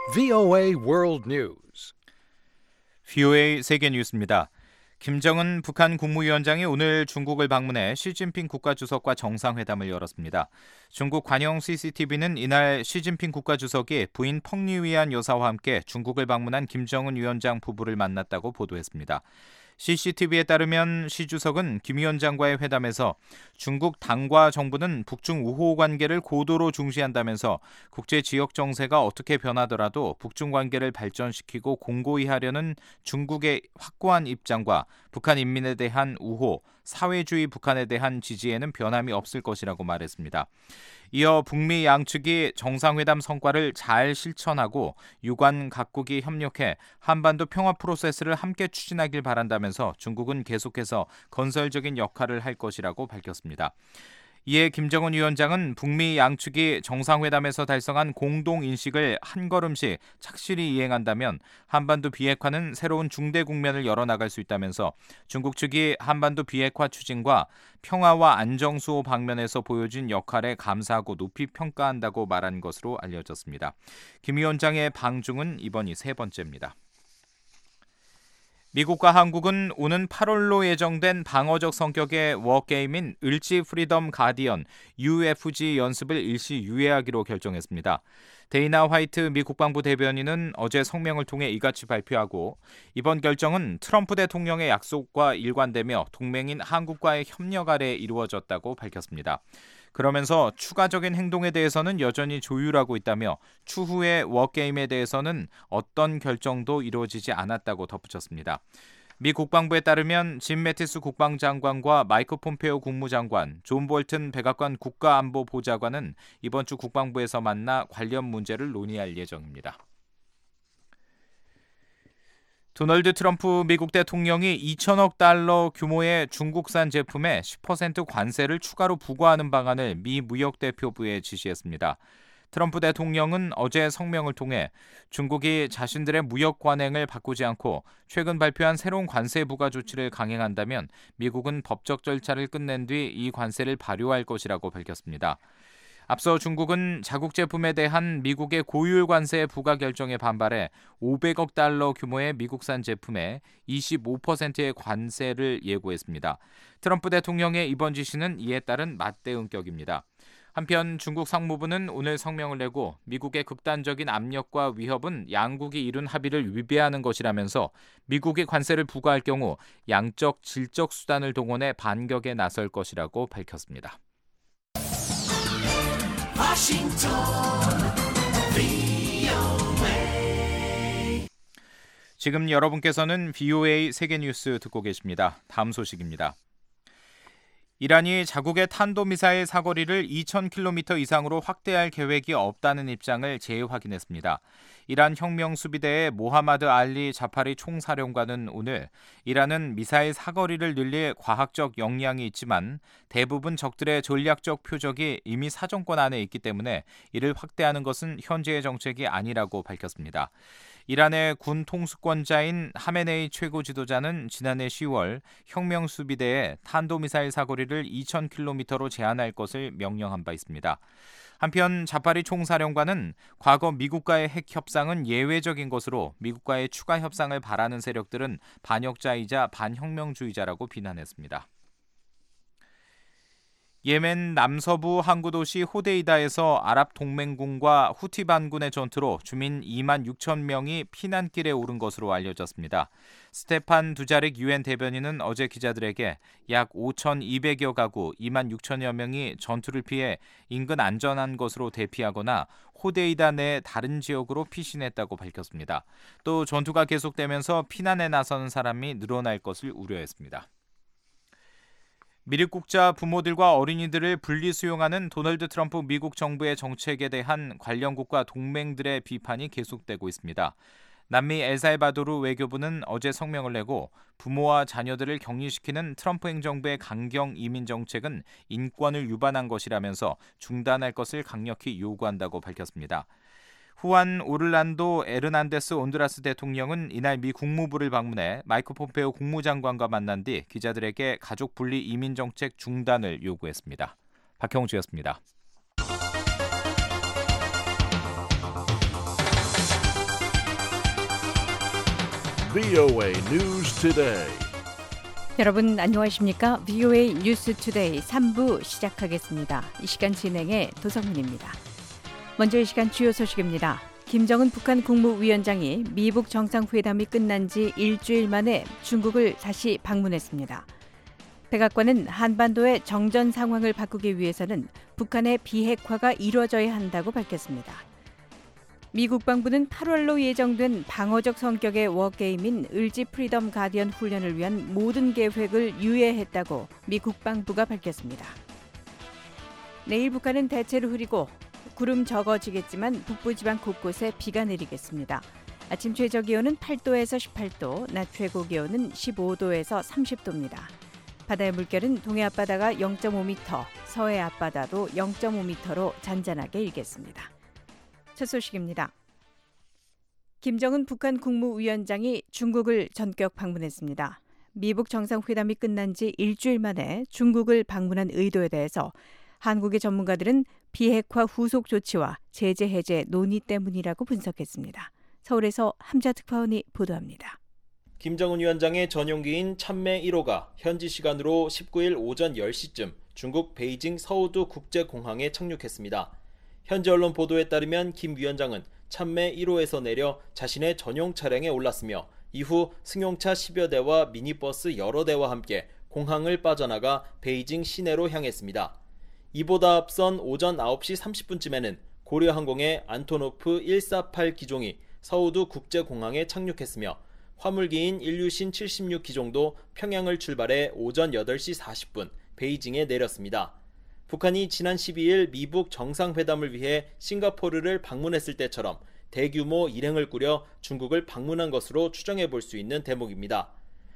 VOA World News. VOA 세계 뉴스입니다. 김정은 북한 국무위원장이 오늘 중국을 방문해 시진핑 국가주석과 정상회담을 열었습니다. 중국 관영 CCTV는 이날 시진핑 국가주석이 부인 펑리위안 여사와 함께 중국을 방문한 김정은 위원장 부부를 만났다고 보도했습니다. CCTV에 따르면 시 주석은 김 위원장과의 회담에서 중국 당과 정부는 북중 우호 관계를 고도로 중시한다면서 국제 지역 정세가 어떻게 변하더라도 북중 관계를 발전시키고 공고히 하려는 중국의 확고한 입장과 북한 인민에 대한 우호, 사회주의 북한에 대한 지지에는 변함이 없을 것이라고 말했습니다. 이어 북미 양측이 정상회담 성과를 잘 실천하고 유관 각국이 협력해 한반도 평화 프로세스를 함께 추진하길 바란다면서 중국은 계속해서 건설적인 역할을 할 것이라고 밝혔습니다. 이에 김정은 위원장은 북미 양측이 정상회담에서 달성한 공동인식을 한 걸음씩 착실히 이행한다면 한반도 비핵화는 새로운 중대 국면을 열어나갈 수 있다면서 중국 측이 한반도 비핵화 추진과 평화와 안정 수호 방면에서 보여준 역할에 감사하고 높이 평가한다고 말한 것으로 알려졌습니다. 김 위원장의 방중은 이번이 세 번째입니다. 미국과 한국은 오는 8월로 예정된 방어적 성격의 워게임인 을지 프리덤 가디언 UFG 연습을 일시 유예하기로 결정했습니다. 데이나 화이트 미 국방부 대변인은 어제 성명을 통해 이같이 발표하고 이번 결정은 트럼프 대통령의 약속과 일관되며 동맹인 한국과의 협력 아래 이루어졌다고 밝혔습니다. 그러면서 추가적인 행동에 대해서는 여전히 조율하고 있다며 추후의 워게임에 대해서는 어떤 결정도 이루어지지 않았다고 덧붙였습니다. 미 국방부에 따르면 짐 매티스 국방장관과 마이크 폼페오 국무장관, 존 볼튼 백악관 국가안보보좌관은 이번 주 국방부에서 만나 관련 문제를 논의할 예정입니다. 도널드 트럼프 미국 대통령이 2천억 달러 규모의 중국산 제품에 10% 관세를 추가로 부과하는 방안을 미 무역대표부에 지시했습니다. 트럼프 대통령은 어제 성명을 통해 중국이 자신들의 무역 관행을 바꾸지 않고 최근 발표한 새로운 관세 부과 조치를 강행한다면 미국은 법적 절차를 끝낸 뒤 이 관세를 발효할 것이라고 밝혔습니다. 앞서 중국은 자국 제품에 대한 미국의 고율 관세 부과 결정에 반발해 500억 달러 규모의 미국산 제품에 25%의 관세를 예고했습니다. 트럼프 대통령의 이번 지시는 이에 따른 맞대응격입니다. 한편 중국 상무부는 오늘 성명을 내고 미국의 극단적인 압력과 위협은 양국이 이룬 합의를 위배하는 것이라면서 미국이 관세를 부과할 경우 양적, 질적 수단을 동원해 반격에 나설 것이라고 밝혔습니다. 워싱턴 VOA. 지금 여러분께서는 VOA 세계뉴스 듣고 계십니다. 다음 소식입니다. 이란이 자국의 탄도미사일 사거리를 2,000km 이상으로 확대할 계획이 없다는 입장을 재확인했습니다. 이란 혁명수비대의 모하마드 알리 자파리 총사령관은 오늘 이란은 미사일 사거리를 늘릴 과학적 역량이 있지만 대부분 적들의 전략적 표적이 이미 사정권 안에 있기 때문에 이를 확대하는 것은 현재의 정책이 아니라고 밝혔습니다. 이란의 군 통수권자인 하메네이 최고 지도자는 지난해 10월 혁명수비대에 탄도미사일 사거리를 2,000km로 제한할 것을 명령한 바 있습니다. 한편 자파리 총사령관은 과거 미국과의 핵 협상은 예외적인 것으로 미국과의 추가 협상을 바라는 세력들은 반역자이자 반혁명주의자라고 비난했습니다. 예멘 남서부 항구 도시 호데이다에서 아랍 동맹군과 후티 반군의 전투로 주민 2만 6천 명이 피난길에 오른 것으로 알려졌습니다. 스테판 두자릭 유엔 대변인은 어제 기자들에게 약 5,200여 가구 2만 6천여 명이 전투를 피해 인근 안전한 곳으로 대피하거나 호데이다 내 다른 지역으로 피신했다고 밝혔습니다. 또 전투가 계속되면서 피난에 나서는 사람이 늘어날 것을 우려했습니다. 미륵국자 부모들과 어린이들을 분리 수용하는 도널드 트럼프 미국 정부의 정책에 대한 관련국가 동맹들의 비판이 계속되고 있습니다. 남미 엘살바도르 외교부는 어제 성명을 내고 부모와 자녀들을 격리시키는 트럼프 행정부의 강경 이민 정책은 인권을 위반한 것이라면서 중단할 것을 강력히 요구한다고 밝혔습니다. 후안 오를란도 에르난데스 온두라스 대통령은 이날 미 국무부를 방문해 마이크 폼페오 국무장관과 만난 뒤 기자들에게 가족 분리 이민 정책 중단을 요구했습니다. 박형주였습니다. VOA News Today. 여러분 안녕하십니까? VOA 뉴스 투데이 3부 시작하겠습니다. 이 시간 진행의 도성훈입니다. 먼저 이 시간 주요 소식입니다. 김정은 북한 국무위원장이 미북 정상회담이 끝난 지 일주일 만에 중국을 다시 방문했습니다. 백악관은 한반도의 정전 상황을 바꾸기 위해서는 북한의 비핵화가 이루어져야 한다고 밝혔습니다. 미 국방부는 8월로 예정된 방어적 성격의 워게임인 을지 프리덤 가디언 훈련을 위한 모든 계획을 유예했다고 미 국방부가 밝혔습니다. 내일 북한은 대체로 흐리고 구름 적어지겠지만 북부지방 곳곳에 비가 내리겠습니다. 아침 최저 기온은 8도에서 18도, 낮 최고 기온은 15도에서 30도입니다. 바다의 물결은 동해 앞바다가 0.5m, 서해 앞바다도 0.5m로 잔잔하게 일겠습니다. 첫 소식입니다. 김정은 북한 국무위원장이 중국을 전격 방문했습니다. 미북 정상회담이 끝난 지 일주일 만에 중국을 방문한 의도에 대해서 한국의 전문가들은 비핵화 후속 조치와 제재 해제 논의 때문이라고 분석했습니다. 서울에서 함자 특파원이 보도합니다. 김정은 위원장의 전용기인 참매 1호가 현지 시간으로 19일 오전 10시쯤 중국 베이징 서우두 국제공항에 착륙했습니다. 현지 언론 보도에 따르면 김 위원장은 참매 1호에서 내려 자신의 전용 차량에 올랐으며 이후 승용차 10여 대와 미니버스 여러 대와 함께 공항을 빠져나가 베이징 시내로 향했습니다. 이보다 앞선 오전 9시 30분쯤에는 고려항공의 안토노프 148 기종이 서우두 국제공항에 착륙했으며 화물기인 일류신 76 기종도 평양을 출발해 오전 8시 40분 베이징에 내렸습니다. 북한이 지난 12일 미북 정상회담을 위해 싱가포르를 방문했을 때처럼 대규모 일행을 꾸려 중국을 방문한 것으로 추정해 볼 수 있는 대목입니다.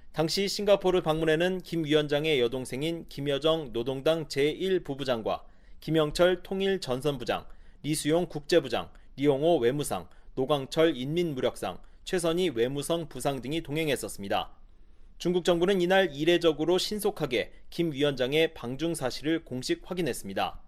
당시 싱가포르 방문에는 김 위원장의 여동생인 김여정 노동당 제1부부장과 김영철 통일전선부장, 리수용 국제부장, 리용호 외무상, 노광철 인민무력상, 최선희 외무성 부상 등이 동행했었습니다. 중국 정부는 이날 이례적으로 신속하게 김 위원장의 방중 사실을 공식 확인했습니다.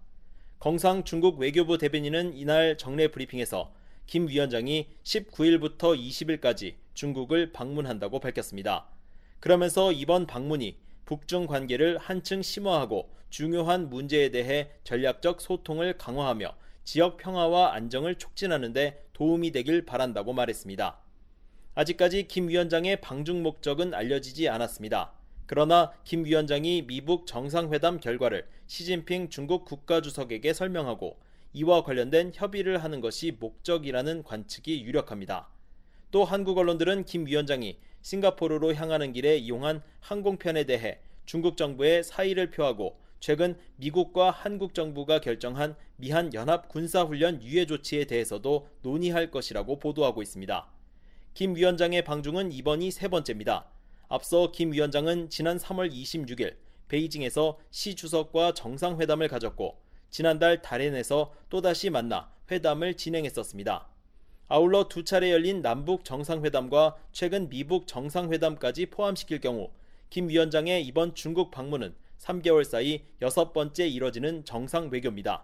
경상 중국 외교부 대변인은 이날 정례 브리핑에서 김 위원장이 19일부터 20일까지 중국을 방문한다고 밝혔습니다. 그러면서 이번 방문이 북중 관계를 한층 심화하고 중요한 문제에 대해 전략적 소통을 강화하며 지역 평화와 안정을 촉진하는 데 도움이 되길 바란다고 말했습니다. 아직까지 김 위원장의 방중 목적은 알려지지 않았습니다. 그러나 김 위원장이 미북 정상회담 결과를 시진핑 중국 국가주석에게 설명하고 이와 관련된 협의를 하는 것이 목적이라는 관측이 유력합니다. 또 한국 언론들은 김 위원장이 싱가포르로 향하는 길에 이용한 항공편에 대해 중국 정부에 사의를 표하고 최근 미국과 한국 정부가 결정한 미한 연합 군사훈련 유예 조치에 대해서도 논의할 것이라고 보도하고 있습니다. 김 위원장의 방중은 이번이 세 번째입니다. 앞서 김 위원장은 지난 3월 26일 베이징에서 시 주석과 정상회담을 가졌고 지난달 다롄에서 또다시 만나 회담을 진행했었습니다. 아울러 두 차례 열린 남북 정상회담과 최근 미북 정상회담까지 포함시킬 경우 김 위원장의 이번 중국 방문은 3개월 사이 6번째 이뤄지는 정상 외교입니다.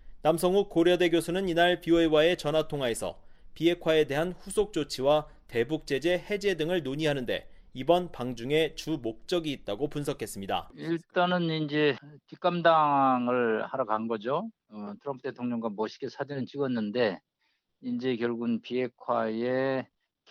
남성욱 고려대 교수는 이날 VOA와의 전화통화에서 비핵화에 대한 후속 조치와 대북 제재 해제 등을 논의하는데 이번 방중에 주 목적이 있다고 분석했습니다. 일단은 이제 뒷감당을 하러 간 거죠. 트럼프 대통령과 멋있게 사진을 찍었는데 이제 결국은 비핵화의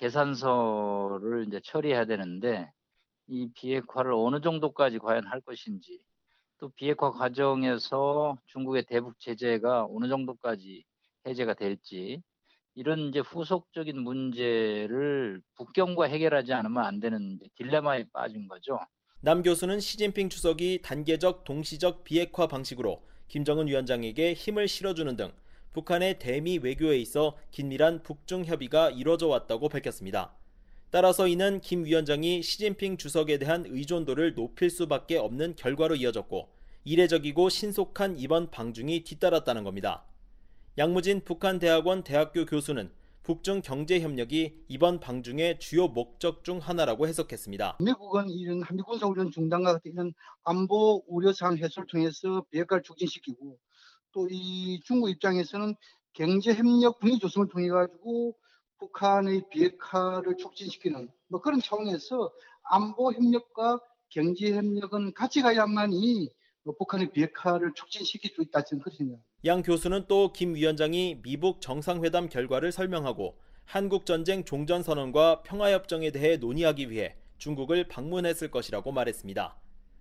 계산서를 이제 처리해야 되는데 이 비핵화를 어느 정도까지 과연 할 것인지 또 비핵화 과정에서 중국의 대북 제재가 어느 정도까지 해제가 될지 이런 이제 후속적인 문제를 북경과 해결하지 않으면 안 되는 딜레마에 빠진 거죠. 남 교수는 시진핑 주석이 단계적 동시적 비핵화 방식으로 김정은 위원장에게 힘을 실어주는 등 북한의 대미 외교에 있어 긴밀한 북중 협의가 이뤄져 왔다고 밝혔습니다. 따라서 이는 김 위원장이 시진핑 주석에 대한 의존도를 높일 수밖에 없는 결과로 이어졌고 이례적이고 신속한 이번 방중이 뒤따랐다는 겁니다. 양무진 북한대학원 대학교 교수는 북중 경제협력이 이번 방중의 주요 목적 중 하나라고 해석했습니다. 미국은 이런 한미 군사훈련 중단과 같은 이런 안보 우려사항 해소를 통해서 비핵화를 촉진시키고 또 이 중국 입장에서는 경제협력 분위 조성을 통해 가지고 북한의 비핵화를 촉진시키는 뭐 그런 차원에서 안보 협력과 경제 협력은 같이 가야만이 북한의 비핵화를 촉진시킬 수 있다 저는 그렇게 생각합니다. 양 교수는 또 김 위원장이 미북 정상회담 결과를 설명하고 한국전쟁 종전선언과 평화협정에 대해 논의하기 위해 중국을 방문했을 것이라고 말했습니다.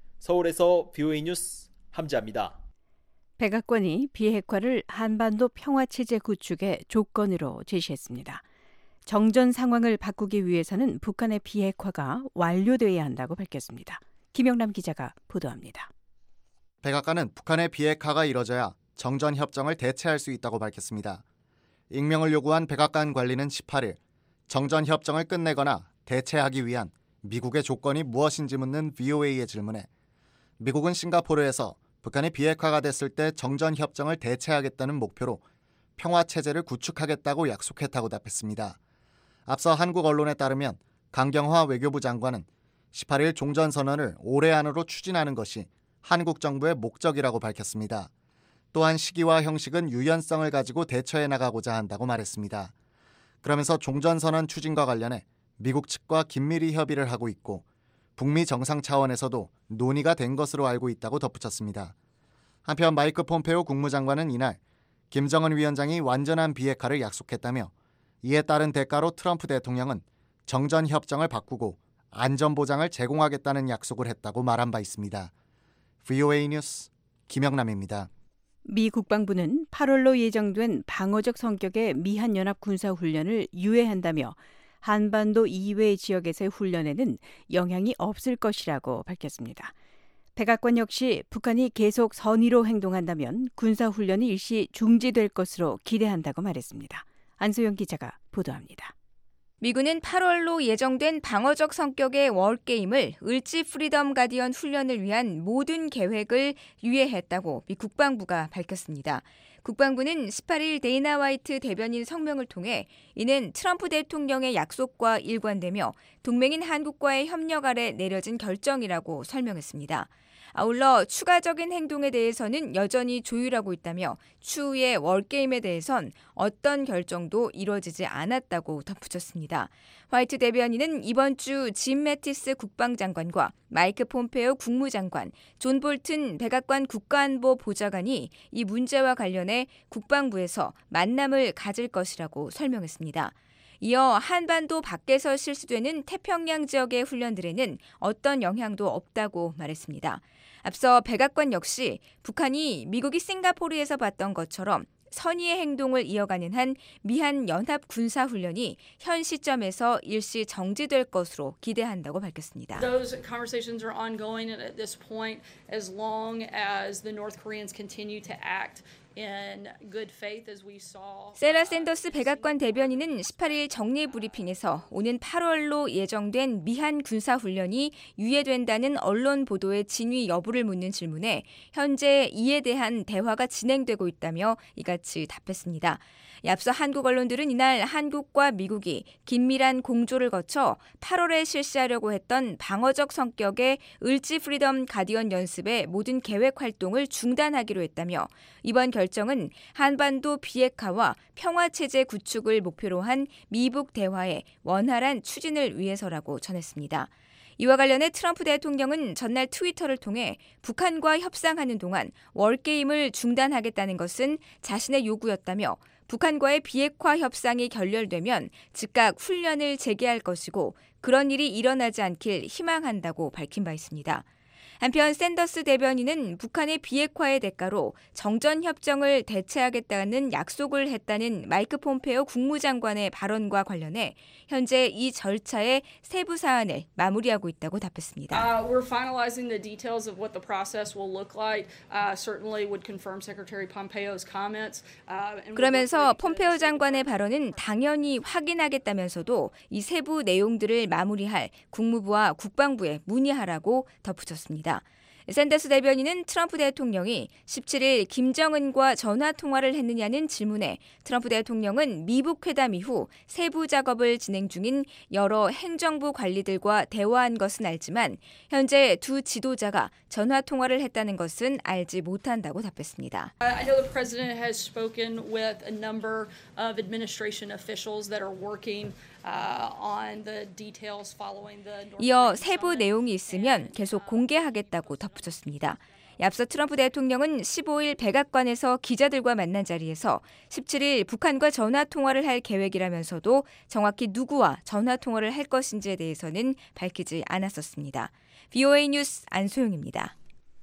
서울에서 VOA 뉴스 함지아입니다. 백악관이 비핵화를 한반도 평화체제 구축의 조건으로 제시했습니다. 정전 상황을 바꾸기 위해서는 북한의 비핵화가 완료돼야 한다고 밝혔습니다. 김영남 기자가 보도합니다. 백악관은 북한의 비핵화가 이뤄져야 정전협정을 대체할 수 있다고 밝혔습니다. 익명을 요구한 백악관 관리는 18일 정전협정을 끝내거나 대체하기 위한 미국의 조건이 무엇인지 묻는 VOA의 질문에 미국은 싱가포르에서 북한이 비핵화가 됐을 때 정전협정을 대체하겠다는 목표로 평화체제를 구축하겠다고 약속했다고 답했습니다. 앞서 한국 언론에 따르면 강경화 외교부 장관은 18일 종전선언을 올해 안으로 추진하는 것이 한국 정부의 목적이라고 밝혔습니다. 또한 시기와 형식은 유연성을 가지고 대처해 나가고자 한다고 말했습니다. 그러면서 종전선언 추진과 관련해 미국 측과 긴밀히 협의를 하고 있고 북미 정상 차원에서도 논의가 된 것으로 알고 있다고 덧붙였습니다. 한편 마이크 폼페오 국무장관은 이날 김정은 위원장이 완전한 비핵화를 약속했다며 이에 따른 대가로 트럼프 대통령은 정전협정을 바꾸고 안전보장을 제공하겠다는 약속을 했다고 말한 바 있습니다. VOA 뉴스 김영남입니다. 미 국방부는 8월로 예정된 방어적 성격의 미한연합 군사훈련을 유예한다며 한반도 이외 지역에서의 훈련에는 영향이 없을 것이라고 밝혔습니다. 백악관 역시 북한이 계속 선의로 행동한다면 군사훈련이 일시 중지될 것으로 기대한다고 말했습니다. 안소영 기자가 보도합니다. 미군은 8월로 예정된 방어적 성격의 월게임을 을지 프리덤 가디언 훈련을 위한 모든 계획을 유예했다고 미 국방부가 밝혔습니다. 국방부는 18일 데이나 화이트 대변인 성명을 통해 이는 트럼프 대통령의 약속과 일관되며 동맹인 한국과의 협력 아래 내려진 결정이라고 설명했습니다. 아울러 추가적인 행동에 대해서는 여전히 조율하고 있다며 추후의 월게임에 대해선 어떤 결정도 이뤄지지 않았다고 덧붙였습니다. 화이트 대변인은 이번 주 짐 매티스 국방장관과 마이크 폼페오 국무장관, 존 볼튼 백악관 국가안보 보좌관이 이 문제와 관련해 국방부에서 만남을 가질 것이라고 설명했습니다. 이어 한반도 밖에서 실시되는 태평양 지역의 훈련들에는 어떤 영향도 없다고 말했습니다. 앞서 백악관 역시 북한이 미국이 싱가포르에서 봤던 것처럼 선의의 행동을 이어가는 한 미한 연합 군사훈련이 현 시점에서 일시 정지될 것으로 기대한다고 밝혔습니다. Those conversations are ongoing at this point as long as the North Koreans continue to act in good faith as we saw. 세라 샌더스 백악관 대변인은 18일 정례 브리핑에서 오는 8월로 예정된 미한 군사훈련이 유예된다는 언론 보도의 진위 여부를 묻는 질문에 현재 이에 대한 대화가 진행되고 있다며 이같이 답했습니다. 앞서 한국 언론들은 이날 한국과 미국이 긴밀한 공조를 거쳐 8월에 실시하려고 했던 방어적 성격의 을지 프리덤 가디언 연습의 모든 계획 활동을 중단하기로 했다며 이번 결정은 한반도 비핵화와 평화체제 구축을 목표로 한 미북 대화의 원활한 추진을 위해서라고 전했습니다. 이와 관련해 트럼프 대통령은 전날 트위터를 통해 북한과 협상하는 동안 월게임을 중단하겠다는 것은 자신의 요구였다며 북한과의 비핵화 협상이 결렬되면 즉각 훈련을 재개할 것이고 그런 일이 일어나지 않길 희망한다고 밝힌 바 있습니다. 한편 샌더스 대변인은 북한의 비핵화의 대가로 정전협정을 대체하겠다는 약속을 했다는 마이크 폼페오 국무장관의 발언과 관련해 현재 이 절차의 세부 사안을 마무리하고 있다고 답했습니다. We're finalizing the details of what the process will look like. Certainly would confirm Secretary Pompeo's comments. 그러면서 폼페오 장관의 발언은 당연히 확인하겠다면서도 이 세부 내용들을 마무리할 국무부와 국방부에 문의하라고 덧붙였습니다. 샌더스 대변인은 트럼프 대통령이 17일 김정은과 전화 통화를 했느냐는 질문에 트럼프 대통령은 미북 회담 이후 세부 작업을 진행 중인 여러 행정부 관리들과 대화한 것은 알지만 현재 두 지도자가 전화 통화를 했다는 것은 알지 못한다고 답했습니다. I know the president has spoken with a number of administration officials that are working on the details following the North 이어 Korean 세부 summit. 내용이 있으면 계속 공개하겠다고 덧붙였습니다. 앞서 트럼프 대통령은 15일 백악관에서 기자들과 만난 자리에서 17일 북한과 전화 통화를 할 계획이라면서도 정확히 누구와 전화 통화를 할 것인지에 대해서는 밝히지 않았었습니다. VOA 뉴스 안소영입니다.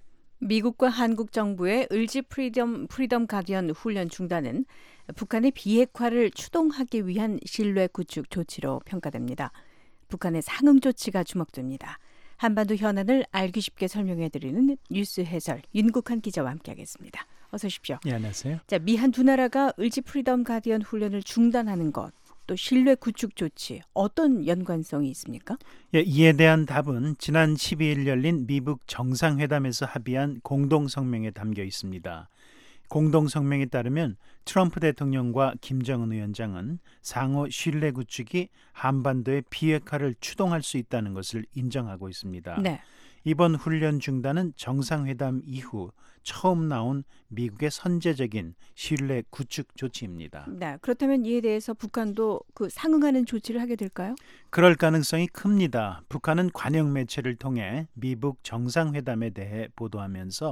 미국과 한국 정부의 을지 프리덤 가디언 훈련 중단은 북한의 비핵화를 추동하기 위한 신뢰 구축 조치로 평가됩니다. 북한의 상응 조치가 주목됩니다. 한반도 현안을 알기 쉽게 설명해드리는 뉴스 해설 윤국한 기자와 함께하겠습니다. 어서 오십시오. 네, 안녕하세요. 자, 미한 두 나라가 을지 프리덤 가디언 훈련을 중단하는 것, 또 신뢰 구축 조치 어떤 연관성이 있습니까? 예, 이에 대한 답은 지난 12일 열린 미북 정상회담에서 합의한 공동성명에 담겨 있습니다. 공동성명에 따르면 트럼프 대통령과 김정은 위원장은 상호 신뢰 구축이 한반도의 비핵화를 추동할 수 있다는 것을 인정하고 있습니다. 네. 이번 훈련 중단은 정상회담 이후 처음 나온 미국의 선제적인 신뢰 구축 조치입니다. 네, 그렇다면 이에 대해서 북한도 그 상응하는 조치를 하게 될까요? 그럴 가능성이 큽니다. 북한은 관영 매체를 통해 미북 정상회담에 대해 보도하면서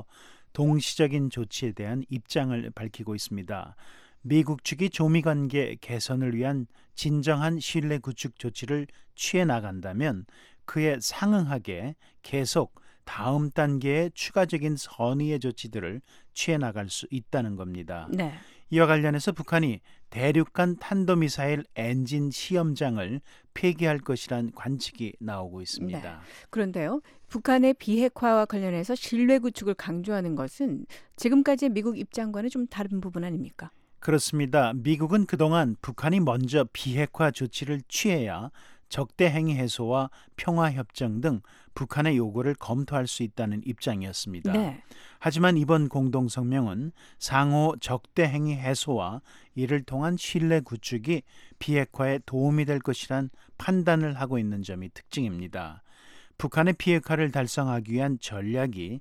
동시적인 조치에 대한 입장을 밝히고 있습니다. 미국 측이 조미관계 개선을 위한 진정한 신뢰 구축 조치를 취해 나간다면 그에 상응하게 계속 다음 단계의 추가적인 선의의 조치들을 취해 나갈 수 있다는 겁니다. 네. 이와 관련해서 북한이 대륙간 탄도미사일 엔진 시험장을 폐기할 것이란 관측이 나오고 있습니다. 네. 그런데요, 북한의 비핵화와 관련해서 신뢰 구축을 강조하는 것은 지금까지의 미국 입장과는 좀 다른 부분 아닙니까? 그렇습니다. 미국은 그동안 북한이 먼저 비핵화 조치를 취해야 적대 행위 해소와 평화협정 등 북한의 요구를 검토할 수 있다는 입장이었습니다. 네. 하지만 이번 공동성명은 상호 적대 행위 해소와 이를 통한 신뢰 구축이 비핵화에 도움이 될 것이란 판단을 하고 있는 점이 특징입니다. 북한의 비핵화를 달성하기 위한 전략이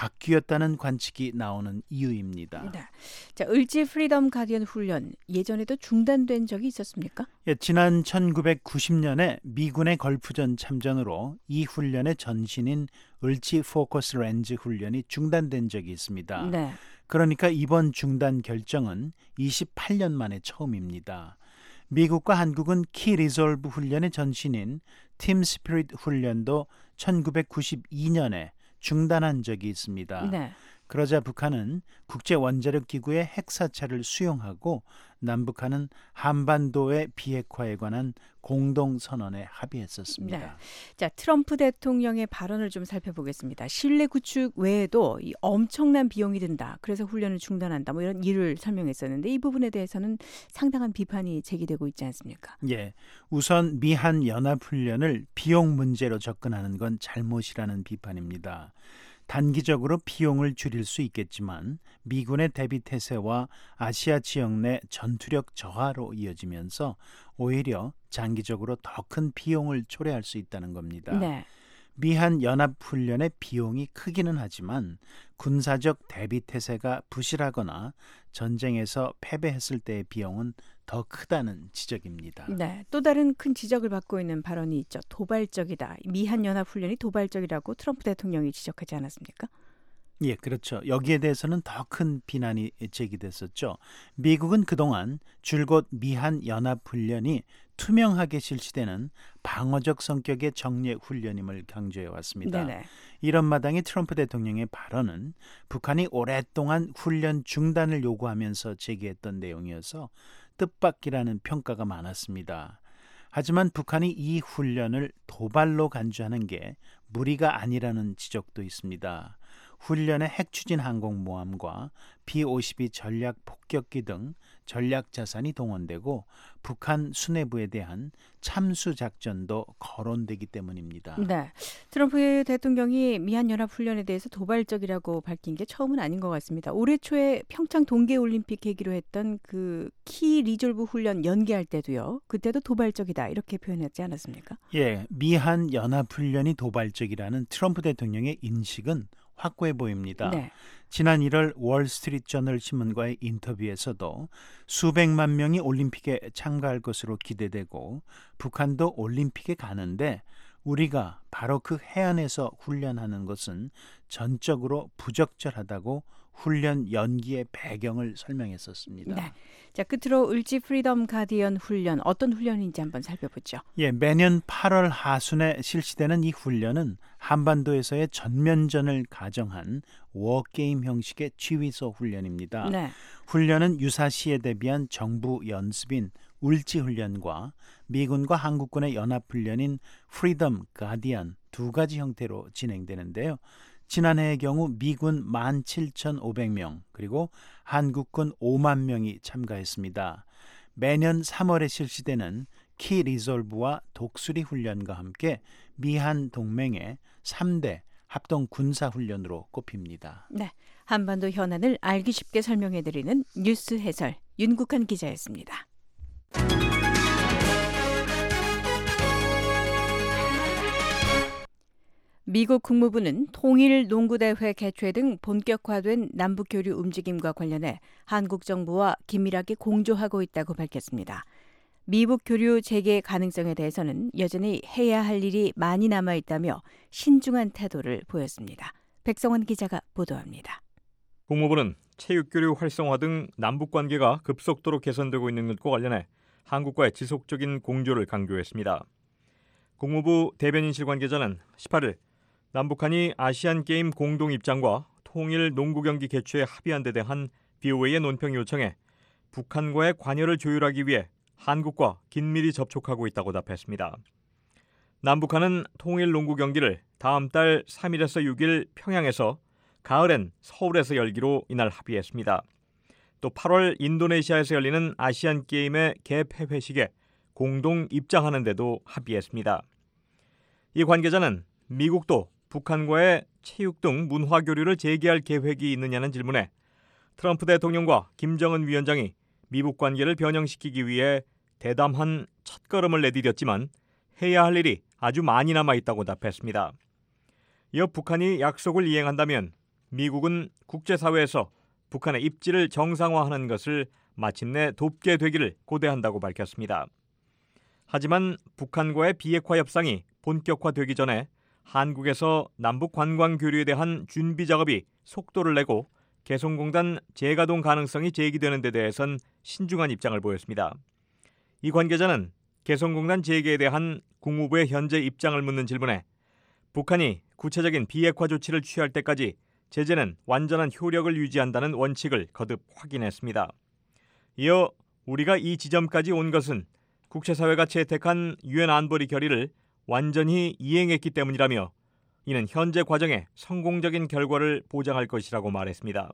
바뀌었다는 관측이 나오는 이유입니다. 네. 자, 을지 프리덤 가디언 훈련 예전에도 중단된 적이 있었습니까? 예, 지난 1990년에 미군의 걸프전 참전으로 이 훈련의 전신인 을지 포커스 렌즈 훈련이 중단된 적이 있습니다. 네. 그러니까 이번 중단 결정은 28년 만에 처음입니다. 미국과 한국은 키 리졸브 훈련의 전신인 팀 스피릿 훈련도 1992년에 중단한 적이 있습니다. 네. 그러자 북한은 국제원자력기구의 핵사찰을 수용하고 남북한은 한반도의 비핵화에 관한 공동선언에 합의했었습니다. 네. 자, 트럼프 대통령의 발언을 좀 살펴보겠습니다. 신뢰 구축 외에도 이 엄청난 비용이 든다. 그래서 훈련을 중단한다. 뭐 이런 이유를 설명했었는데 이 부분에 대해서는 상당한 비판이 제기되고 있지 않습니까? 예, 우선 미한 연합훈련을 비용 문제로 접근하는 건 잘못이라는 비판입니다. 단기적으로 비용을 줄일 수 있겠지만 미군의 대비 태세와 아시아 지역 내 전투력 저하로 이어지면서 오히려 장기적으로 더 큰 비용을 초래할 수 있다는 겁니다. 네. 미한 연합훈련의 비용이 크기는 하지만 군사적 대비 태세가 부실하거나 전쟁에서 패배했을 때의 비용은 더 크다는 지적입니다. 네, 또 다른 큰 지적을 받고 있는 발언이 있죠. 도발적이다. 미한 연합 훈련이 도발적이라고 트럼프 대통령이 지적하지 않았습니까? 예, 그렇죠. 여기에 대해서는 더 큰 비난이 제기됐었죠. 미국은 그동안 줄곧 미한 연합훈련이 투명하게 실시되는 방어적 성격의 정례 훈련임을 강조해 왔습니다. 네네. 이런 마당에 트럼프 대통령의 발언은 북한이 오랫동안 훈련 중단을 요구하면서 제기했던 내용이어서 뜻밖이라는 평가가 많았습니다. 하지만 북한이 이 훈련을 도발로 간주하는 게 무리가 아니라는 지적도 있습니다. 훈련의 핵추진 항공모함과 B-52 전략 폭격기 등 전략 자산이 동원되고 북한 수뇌부에 대한 참수 작전도 거론되기 때문입니다. 네, 트럼프 대통령이 미한연합훈련에 대해서 도발적이라고 밝힌 게 처음은 아닌 것 같습니다. 올해 초에 평창 동계올림픽 계기로 했던 그 키 리졸브 훈련 연기할 때도요. 그때도 도발적이다 이렇게 표현했지 않았습니까? 예, 미한연합훈련이 도발적이라는 트럼프 대통령의 인식은 확고해 보입니다. 네. 지난 1월 월스트리트저널 신문과의 인터뷰에서도 수백만 명이 올림픽에 참가할 것으로 기대되고 북한도 올림픽에 가는데 우리가 바로 그 해안에서 훈련하는 것은 전적으로 부적절하다고 훈련 연기의 배경을 설명했었습니다. 네. 자, 끝으로 을지 프리덤 가디언 훈련 어떤 훈련인지 한번 살펴보죠. 예, 매년 8월 하순에 실시되는 이 훈련은 한반도에서의 전면전을 가정한 워게임 형식의 지휘소 훈련입니다. 네. 훈련은 유사시에 대비한 정부 연습인 울지 훈련과 미군과 한국군의 연합훈련인 프리덤 가디언 두 가지 형태로 진행되는데요. 지난해의 경우 미군 17,500명 그리고 한국군 5만 명이 참가했습니다. 매년 3월에 실시되는 키 리졸브와 독수리 훈련과 함께 미한 동맹의 3대 합동 군사 훈련으로 꼽힙니다. 네, 한반도 현안을 알기 쉽게 설명해드리는 뉴스 해설 윤국한 기자였습니다. 미국 국무부는 통일 농구대회 개최 등 본격화된 남북교류 움직임과 관련해 한국 정부와 긴밀하게 공조하고 있다고 밝혔습니다. 미북 교류 재개 가능성에 대해서는 여전히 해야 할 일이 많이 남아있다며 신중한 태도를 보였습니다. 백성원 기자가 보도합니다. 국무부는 체육교류 활성화 등 남북관계가 급속도로 개선되고 있는 것과 관련해 한국과의 지속적인 공조를 강조했습니다. 국무부 대변인실 관계자는 18일 남북한이 아시안게임 공동입장과 통일 농구경기 개최에 합의한 데 대한 BOA의 논평 요청에 북한과의 관여를 조율하기 위해 한국과 긴밀히 접촉하고 있다고 답했습니다. 남북한은 통일 농구 경기를 다음 달 3일에서 6일 평양에서, 가을엔 서울에서 열기로 이날 합의했습니다. 또 8월 인도네시아에서 열리는 아시안게임의 개폐회식에 공동 입장하는 데도 합의했습니다. 이 관계자는 미국도 북한과의 체육 등 문화 교류를 재개할 계획이 있느냐는 질문에 트럼프 대통령과 김정은 위원장이 미북 관계를 변형시키기 위해 대담한 첫걸음을 내디뎠지만 해야 할 일이 아주 많이 남아있다고 답했습니다. 이어 북한이 약속을 이행한다면 미국은 국제사회에서 북한의 입지를 정상화하는 것을 마침내 돕게 되기를 고대한다고 밝혔습니다. 하지만 북한과의 비핵화 협상이 본격화되기 전에 한국에서 남북 관광 교류에 대한 준비 작업이 속도를 내고 개성공단 재가동 가능성이 제기되는 데 대해선 신중한 입장을 보였습니다. 이 관계자는 개성공단 재개에 대한 국무부의 현재 입장을 묻는 질문에 북한이 구체적인 비핵화 조치를 취할 때까지 제재는 완전한 효력을 유지한다는 원칙을 거듭 확인했습니다. 이어 우리가 이 지점까지 온 것은 국제사회가 채택한 유엔 안보리 결의를 완전히 이행했기 때문이라며 이는 현재 과정에 성공적인 결과를 보장할 것이라고 말했습니다.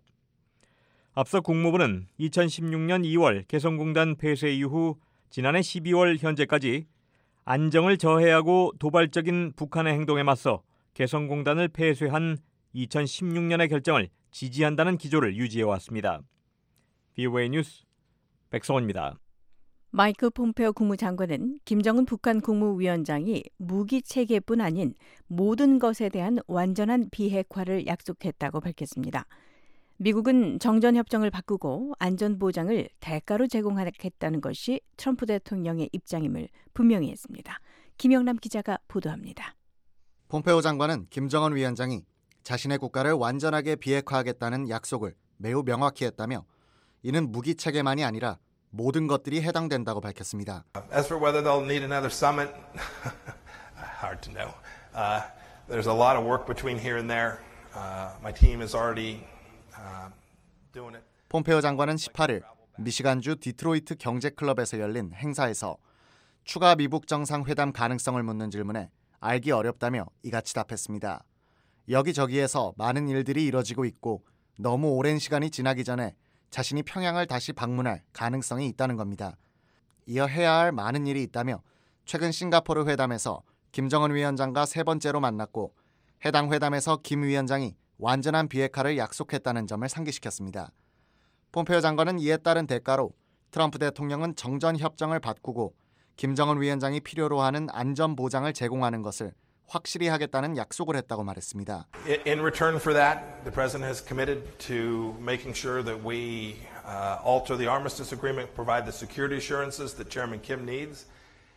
앞서 국무부는 2016년 2월 개성공단 폐쇄 이후 지난해 12월 현재까지 안정을 저해하고 도발적인 북한의 행동에 맞서 개성공단을 폐쇄한 2016년의 결정을 지지한다는 기조를 유지해왔습니다. VOA 뉴스 백성원입니다. 마이크 폼페오 국무장관은 김정은 북한 국무위원장이 무기 체계뿐 아닌 모든 것에 대한 완전한 비핵화를 약속했다고 밝혔습니다. 미국은 정전협정을 바꾸고 안전보장을 대가로 제공하겠다는 것이 트럼프 대통령의 입장임을 분명히 했습니다. 김영남 기자가 보도합니다. 폼페오 장관은 김정은 위원장이 자신의 국가를 완전하게 비핵화하겠다는 약속을 매우 명확히 했다며 이는 무기 체계만이 아니라 모든 것들이 해당된다고 밝혔습니다. As for whether they'll need another summit, hard to know. There's a lot of work between here and there. My team is already doing it. 폼페오 장관은 18일 미시간주 디트로이트 경제클럽에서 열린 행사에서 추가 미북 정상회담 가능성을 묻는 질문에 알기 어렵다며 이같이 답했습니다. 여기저기에서 많은 일들이 이뤄지고 있고 너무 오랜 시간이 지나기 전에 자신이 평양을 다시 방문할 가능성이 있다는 겁니다. 이어 해야 할 많은 일이 있다며 최근 싱가포르 회담에서 김정은 위원장과 세 번째로 만났고 해당 회담에서 김 위원장이 완전한 비핵화를 약속했다는 점을 상기시켰습니다. 폼페오 장관은 이에 따른 대가로 트럼프 대통령은 정전협정을 바꾸고 김정은 위원장이 필요로 하는 안전 보장을 제공하는 것을 확실히 하겠다는 약속을 했다고 말했습니다. In return for that, the president has committed to making sure that we alter the armistice agreement, provide the security assurances that Chairman Kim needs.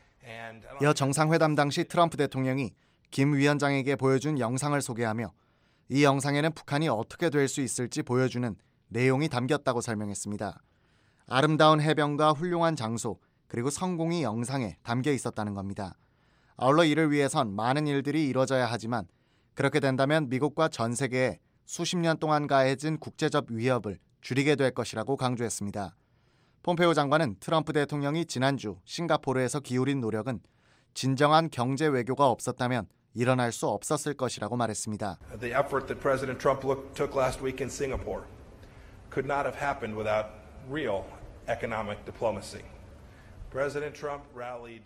이어 정상회담 당시 트럼프 대통령이 김 위원장에게 보여준 영상을 소개하며 이 영상에는 북한이 어떻게 될 수 있을지 보여주는 내용이 담겼다고 설명했습니다. 아름다운 해변과 훌륭한 장소 그리고 성공이 영상에 담겨 있었다는 겁니다. 아울러 이를 위해선 많은 일들이 이뤄져야 하지만 그렇게 된다면 미국과 전 세계에 수십 년 동안 가해진 국제적 위협을 줄이게 될 것이라고 강조했습니다. 폼페오 장관은 트럼프 대통령이 지난주 싱가포르에서 기울인 노력은 진정한 경제 외교가 없었다면 일어날 수 없었을 것이라고 말했습니다. The effort that President Trump took last week in Singapore could not have happened without real economic diplomacy. President Trump rallied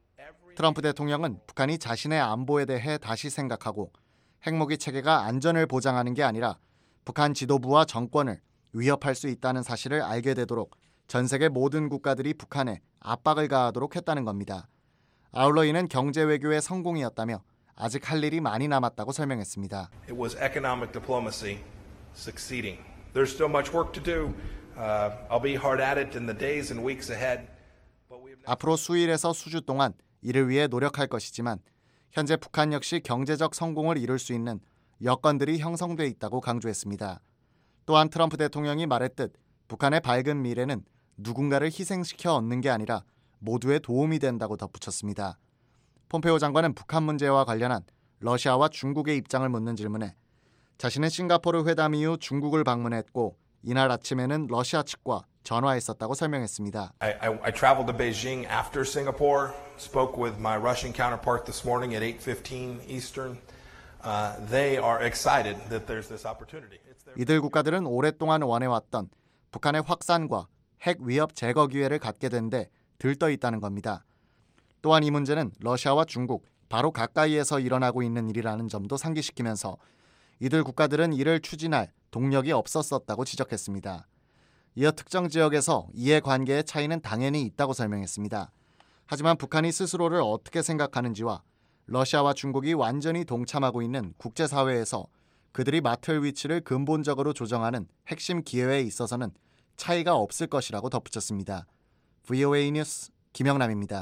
트럼프 대통령은 북한이 자신의 안보에 대해 다시 생각하고 핵무기 체계가 안전을 보장하는 게 아니라 북한 지도부와 정권을 위협할 수 있다는 사실을 알게 되도록 전 세계 모든 국가들이 북한에 압박을 가하도록 했다는 겁니다. 아울러 이는 경제 외교의 성공이었다며 아직 할 일이 많이 남았다고 설명했습니다. It was economic diplomacy succeeding. There's still much work to do. I'll be hard at it in the days and weeks ahead. 앞으로 수일에서 수주 동안 이를 위해 노력할 것이지만 현재 북한 역시 경제적 성공을 이룰 수 있는 여건들이 형성돼 있다고 강조했습니다. 또한 트럼프 대통령이 말했듯 북한의 밝은 미래는 누군가를 희생시켜 얻는 게 아니라 모두의 도움이 된다고 덧붙였습니다. 폼페오 장관은 북한 문제와 관련한 러시아와 중국의 입장을 묻는 질문에 자신은 싱가포르 회담 이후 중국을 방문했고 이날 아침에는 러시아 측과 전화했었다고 설명했습니다. I traveled to Beijing after Singapore, spoke with my Russian counterpart this morning at 8:15 Eastern. They are excited that there's this opportunity. 이들 국가들은 오랫동안 원해왔던 북한의 확산과 핵 위협 제거 기회를 갖게 된 데 들떠 있다는 겁니다. 또한 이 문제는 러시아와 중국 바로 가까이에서 일어나고 있는 일이라는 점도 상기시키면서 이들 국가들은 이를 추진할 동력이 없었었다고 지적했습니다. 이어 특정 지역에서 이해관계의 차이는 당연히 있다고 설명했습니다. 하지만 북한이 스스로를 어떻게 생각하는지와 러시아와 중국이 완전히 동참하고 있는 국제사회에서 그들이 맡을 위치를 근본적으로 조정하는 핵심 기회에 있어서는 차이가 없을 것이라고 덧붙였습니다. VOA 뉴스 김영남입니다.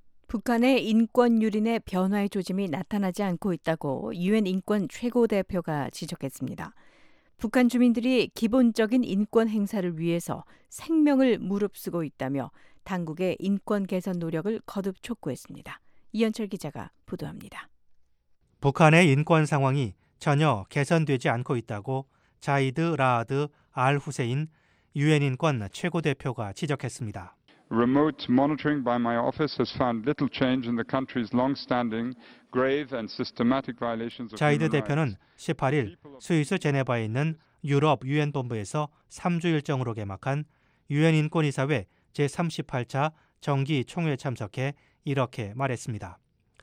북한의 인권 유린의 변화의 조짐이 나타나지 않고 있다고 유엔 인권 최고대표가 지적했습니다. 북한 주민들이 기본적인 인권 행사를 위해서 생명을 무릅쓰고 있다며 당국의 인권 개선 노력을 거듭 촉구했습니다. 이현철 기자가 보도합니다. 북한의 인권 상황이 전혀 개선되지 않고 있다고 자이드 라아드 알 후세인 유엔 인권 최고대표가 지적했습니다. Remote monitoring by my office has found little change in the country's long-standing, grave and systematic violations of 자이드 human 대표는 18일 스위스 제네바에 있는 유럽 유엔 본부에서 3주 일정으로 개막한 유엔 인권이사회 제38차 정기 총회에 참석해 이렇게 말했습니다.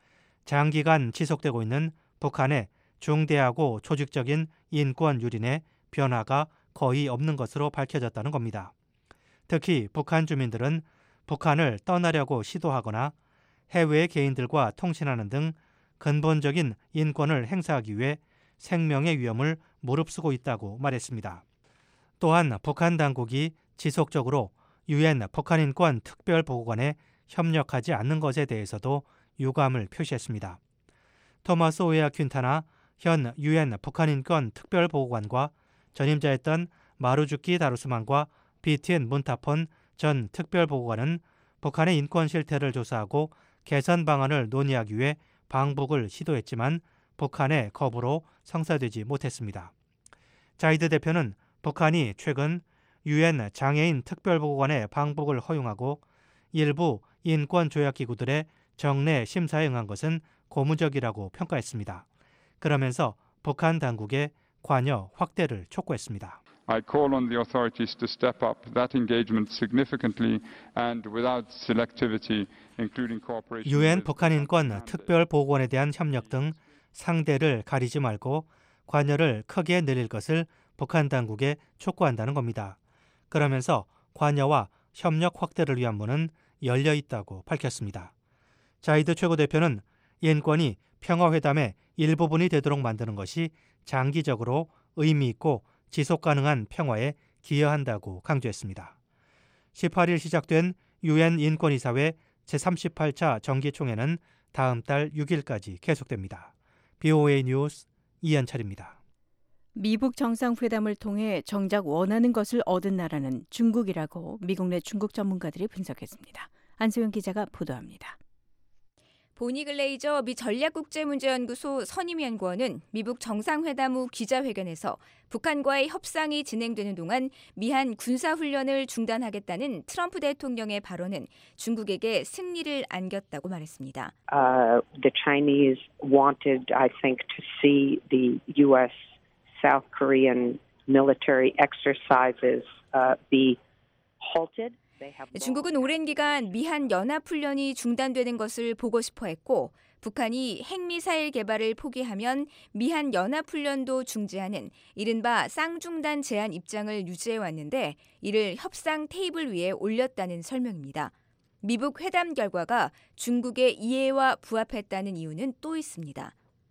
장기간 지속되고 있는 북한의 중대하고 조직적인 인권 유린의 변화가 거의 없는 것으로 밝혀졌다는 겁니다. 특히 북한 주민들은 북한을 떠나려고 시도하거나 해외 개인들과 통신하는 등 근본적인 인권을 행사하기 위해 생명의 위험을 무릅쓰고 있다고 말했습니다. 또한 북한 당국이 지속적으로 유엔 북한인권 특별보고관에 협력하지 않는 것에 대해서도 유감을 표시했습니다. 토마스 오에아 퀸타나 현 유엔 북한인권 특별보고관과 전임자였던 마루주키 다루스만과 비티엔 문타폰 전 특별보고관은 북한의 인권 실태를 조사하고 개선 방안을 논의하기 위해 방북을 시도했지만 북한의 거부로 성사되지 못했습니다. 자이드 대표는 북한이 최근 유엔 장애인 특별보고관의 방북을 허용하고 일부 인권조약기구들의 정례 심사에 응한 것은 고무적이라고 평가했습니다. 그러면서 북한 당국의 관여 확대를 촉구했습니다. I call on the authorities to step up that engagement significantly and without selectivity, including cooperation. 유엔 북한인권 특별보고원에 대한 협력 등 상대를 가리지 말고 관여를 크게 늘릴 것을 북한 당국에 촉구한다는 겁니다. 그러면서 관여와 협력 확대를 위한 문은 열려 있다고 밝혔습니다. 자이드 최고 대표는 인권이 평화회담의 일부분이 되도록 만드는 것이 장기적으로 의미 있고 지속 가능한 평화에 기여한다고 강조했습니다. 18일 시작된 유엔 인권이사회 제38차 정기총회는 다음 달 6일까지 계속됩니다. BOA 뉴스 이현철입니다. 미북 정상회담을 통해 정작 원하는 것을 얻은 나라는 중국이라고 미국 내 중국 전문가들이 분석했습니다. 안소영 기자가 보도합니다. 보니 글레이저 미 전략국제문제연구소 선임연구원은 미북 정상회담 후 기자회견에서 북한과의 협상이 진행되는 동안 미한 군사훈련을 중단하겠다는 트럼프 대통령의 발언은 중국에게 승리를 안겼다고 말했습니다. The Chinese wanted, I think, to see the U.S. South Korean military exercises be halted. 중국은 오랜 기간 미한 연합훈련이 중단되는 것을 보고 싶어 했고 북한이 핵미사일 개발을 포기하면 미한 연합훈련도 중지하는 이른바 쌍중단 제한 입장을 유지해왔는데 이를 협상 테이블 위에 올렸다는 설명입니다. 미북 회담 결과가 중국의 이해와 부합했다는 이유는 또 있습니다.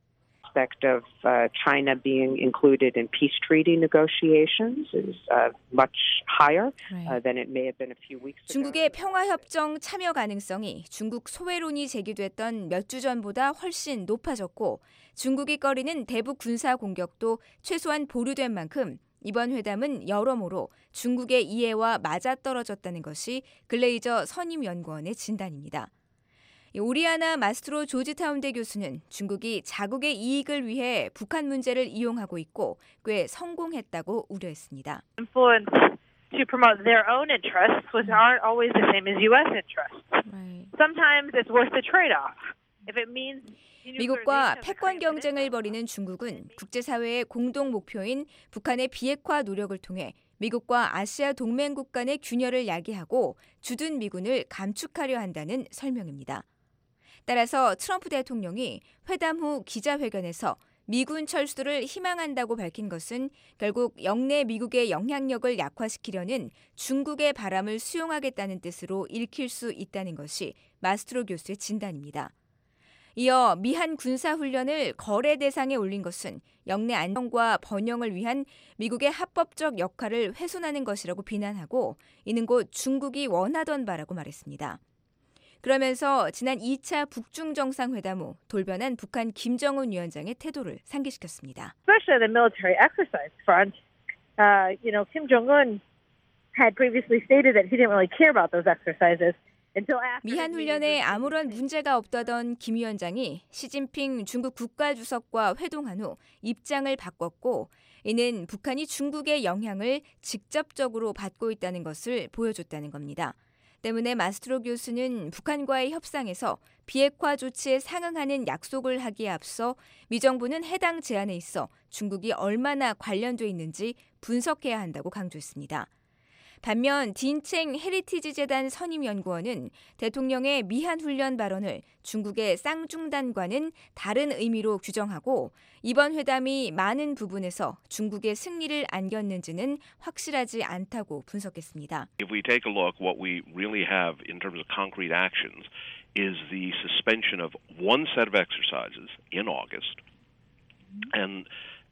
Of China being included in peace treaty negotiations is much higher than it may have been a few weeks ago. 중국의 평화협정 참여 가능성이 중국 소외론이 제기됐던 몇 주 전보다 훨씬 높아졌고 중국이 꺼리는 대북 군사 공격도 최소한 보류된 만큼 이번 회담은 여러모로 중국의 이해와 맞아떨어졌다는 것이 글레이저 선임연구원의 진단입니다. 오리아나 마스트로 조지타운대 교수는 중국이 자국의 이익을 위해 북한 문제를 이용하고 있고 꽤 성공했다고 우려했습니다. Influence to promote their own interests, which aren't always the same as U.S. interests. Sometimes it's worth the trade-off. If it means 미국과 패권 경쟁을 벌이는 중국은 국제사회의 공동 목표인 북한의 비핵화 노력을 통해 미국과 아시아 동맹국 간의 균열을 야기하고 주둔 미군을 감축하려 한다는 설명입니다. 따라서 트럼프 대통령이 회담 후 기자회견에서 미군 철수를 희망한다고 밝힌 것은 결국 영내 미국의 영향력을 약화시키려는 중국의 바람을 수용하겠다는 뜻으로 읽힐 수 있다는 것이 마스트로 교수의 진단입니다. 이어 미한 군사훈련을 거래 대상에 올린 것은 영내 안정과 번영을 위한 미국의 합법적 역할을 훼손하는 것이라고 비난하고 이는 곧 중국이 원하던 바라고 말했습니다. 그러면서 지난 2차 북중 정상회담 후 돌변한 북한 김정은 위원장의 태도를 상기시켰습니다. Especially the military exercise front, Kim Jong-un had previously stated that he didn't really care about those exercises. 미한 훈련에 아무런 문제가 없다던 김 위원장이 시진핑 중국 국가주석과 회동한 후 입장을 바꿨고 이는 북한이 중국의 영향을 직접적으로 받고 있다는 것을 보여줬다는 겁니다. 때문에 마스트로 교수는 북한과의 협상에서 비핵화 조치에 상응하는 약속을 하기에 앞서 미 정부는 해당 제안에 있어 중국이 얼마나 관련돼 있는지 분석해야 한다고 강조했습니다. 반면 딘챙 헤리티지 재단 선임연구원은 대통령의 미한 훈련 발언을 중국의 쌍중단과는 다른 의미로 규정하고 이번 회담이 많은 부분에서 중국의 승리를 안겼는지는 확실하지 않다고 분석했습니다. If we take a look, what we really have in terms of concrete actions is the suspension of one set of exercises in August, and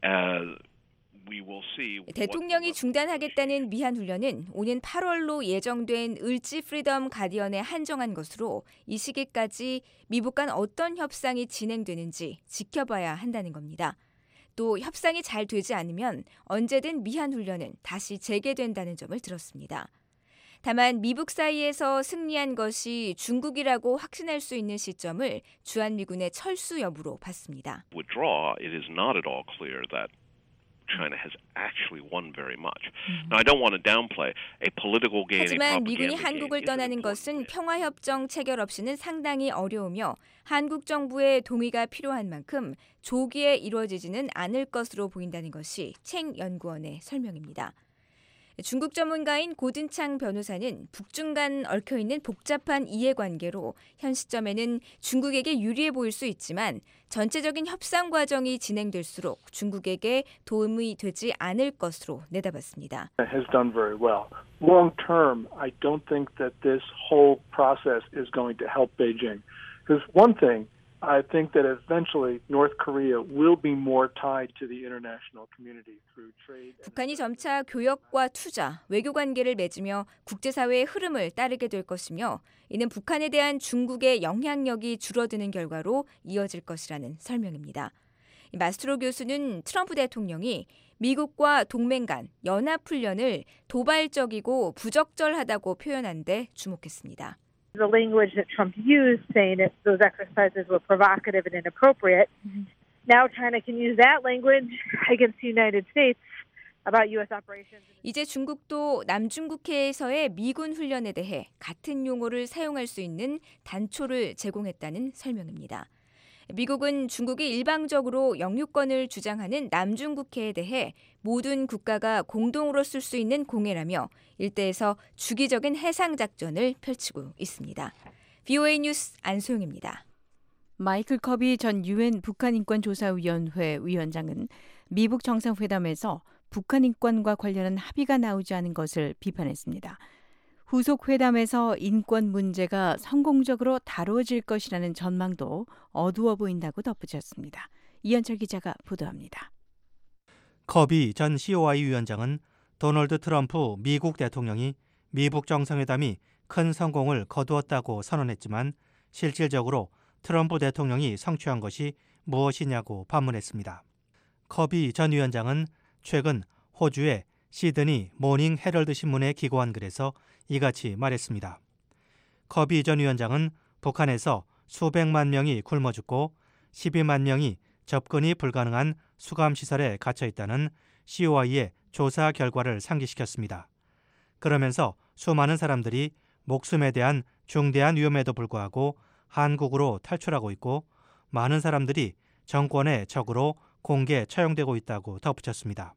대통령이 중단하겠다는 미한 훈련은 오는 8월로 예정된 을지 프리덤 가디언에 한정한 것으로 이 시기까지 미북 간 어떤 협상이 진행되는지 지켜봐야 한다는 겁니다. 또 협상이 잘 되지 않으면 언제든 미한 훈련은 다시 재개된다는 점을 들었습니다. 다만 미북 사이에서 승리한 것이 중국이라고 확신할 수 있는 시점을 주한미군의 철수 여부로 봤습니다. Withdraw, it is not at all clear that China has actually won very much. Now, I don't want to downplay a political gain. 하지만 미군이 한국을 떠나는 것은 평화협정 체결 없이는 상당히 어려우며 한국 정부의 동의가 필요한 만큼 조기에 이루어지지는 않을 것으로 보인다는 것이 챙 연구원의 설명입니다. 중국 전문가인 고든창 변호사는 북중 간 얽혀있는 복잡한 이해관계로 현 시점에는 중국에게 유리해 보일 수 있지만 전체적인 협상 과정이 진행될수록 중국에게 도움이 되지 않을 것으로 내다봤습니다. has done very well. Long term, I don't think that this whole process is going to help Beijing. Because one thing, I think that eventually North Korea will be more tied to the international community through trade. 북한이 점차 교역과 투자, 외교 관계를 맺으며 국제사회의 흐름을 따르게 될 것이며 이는 북한에 대한 중국의 영향력이 줄어드는 결과로 이어질 것이라는 설명입니다. 마스트로 교수는 트럼프 대통령이 미국과 동맹 간 연합훈련을 도발적이고 부적절하다고 표현한 데 주목했습니다. The language that Trump used, saying that those exercises were provocative and inappropriate. Now China can use that language against the United States about U.S. operations. 이제 중국도 남중국해에서의 미군 훈련에 대해 같은 용어를 사용할 수 있는 단초를 제공했다는 설명입니다. 미국은 중국이 일방적으로 영유권을 주장하는 남중국해에 대해 모든 국가가 공동으로 쓸 수 있는 공해라며 일대에서 주기적인 해상작전을 펼치고 있습니다. VOA 뉴스 안소영입니다. 마이클 커비 전 유엔 북한인권조사위원회 위원장은 미북 정상회담에서 북한 인권과 관련한 합의가 나오지 않은 것을 비판했습니다. 후속 회담에서 인권 문제가 성공적으로 다루어질 것이라는 전망도 어두워 보인다고 덧붙였습니다. 이현철 기자가 보도합니다. 커비 전 COI 위원장은 도널드 트럼프 미국 대통령이 미북 정상회담이 큰 성공을 거두었다고 선언했지만 실질적으로 트럼프 대통령이 성취한 것이 무엇이냐고 반문했습니다. 커비 전 위원장은 최근 호주의 시드니 모닝 헤럴드 신문에 기고한 글에서 이같이 말했습니다. 커비 전 위원장은 북한에서 수백만 명이 굶어 죽고 12만 명이 접근이 불가능한 수감시설에 갇혀 있다는 COI의 조사 결과를 상기시켰습니다. 그러면서 수많은 사람들이 목숨에 대한 중대한 위험에도 불구하고 한국으로 탈출하고 있고 많은 사람들이 정권의 적으로 공개 처형되고 있다고 덧붙였습니다.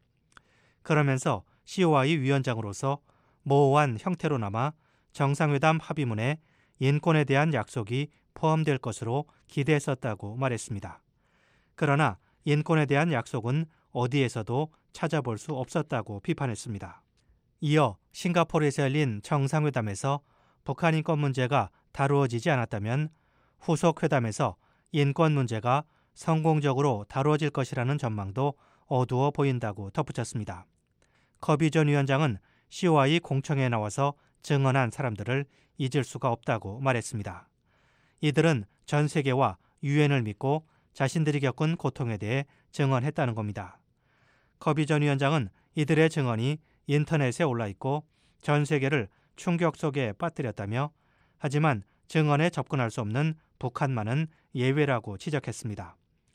그러면서 COI 위원장으로서 모호한 형태로나마 정상회담 합의문에 인권에 대한 약속이 포함될 것으로 기대했었다고 말했습니다. 그러나 인권에 대한 약속은 어디에서도 찾아볼 수 없었다고 비판했습니다. 이어 싱가포르에서 열린 정상회담에서 북한 인권 문제가 다루어지지 않았다면 후속 회담에서 인권 문제가 성공적으로 다루어질 것이라는 전망도 어두워 보인다고 덧붙였습니다. 커비 전 위원장은 COI 공청회에 나와서 증언한 사람들을 잊을 수가 없다고 말했습니다. 이들은 전 세계와 유엔을 믿고 자신들이 겪은 고통에 대해 증언했다는 겁니다. 커비 전 위원장은 이들의 증언이 인터넷에 올라있고 전 세계를 충격 속에 빠뜨렸다며 하지만 증언에 접근할 수 없는 북한만은 예외라고 지적했습니다.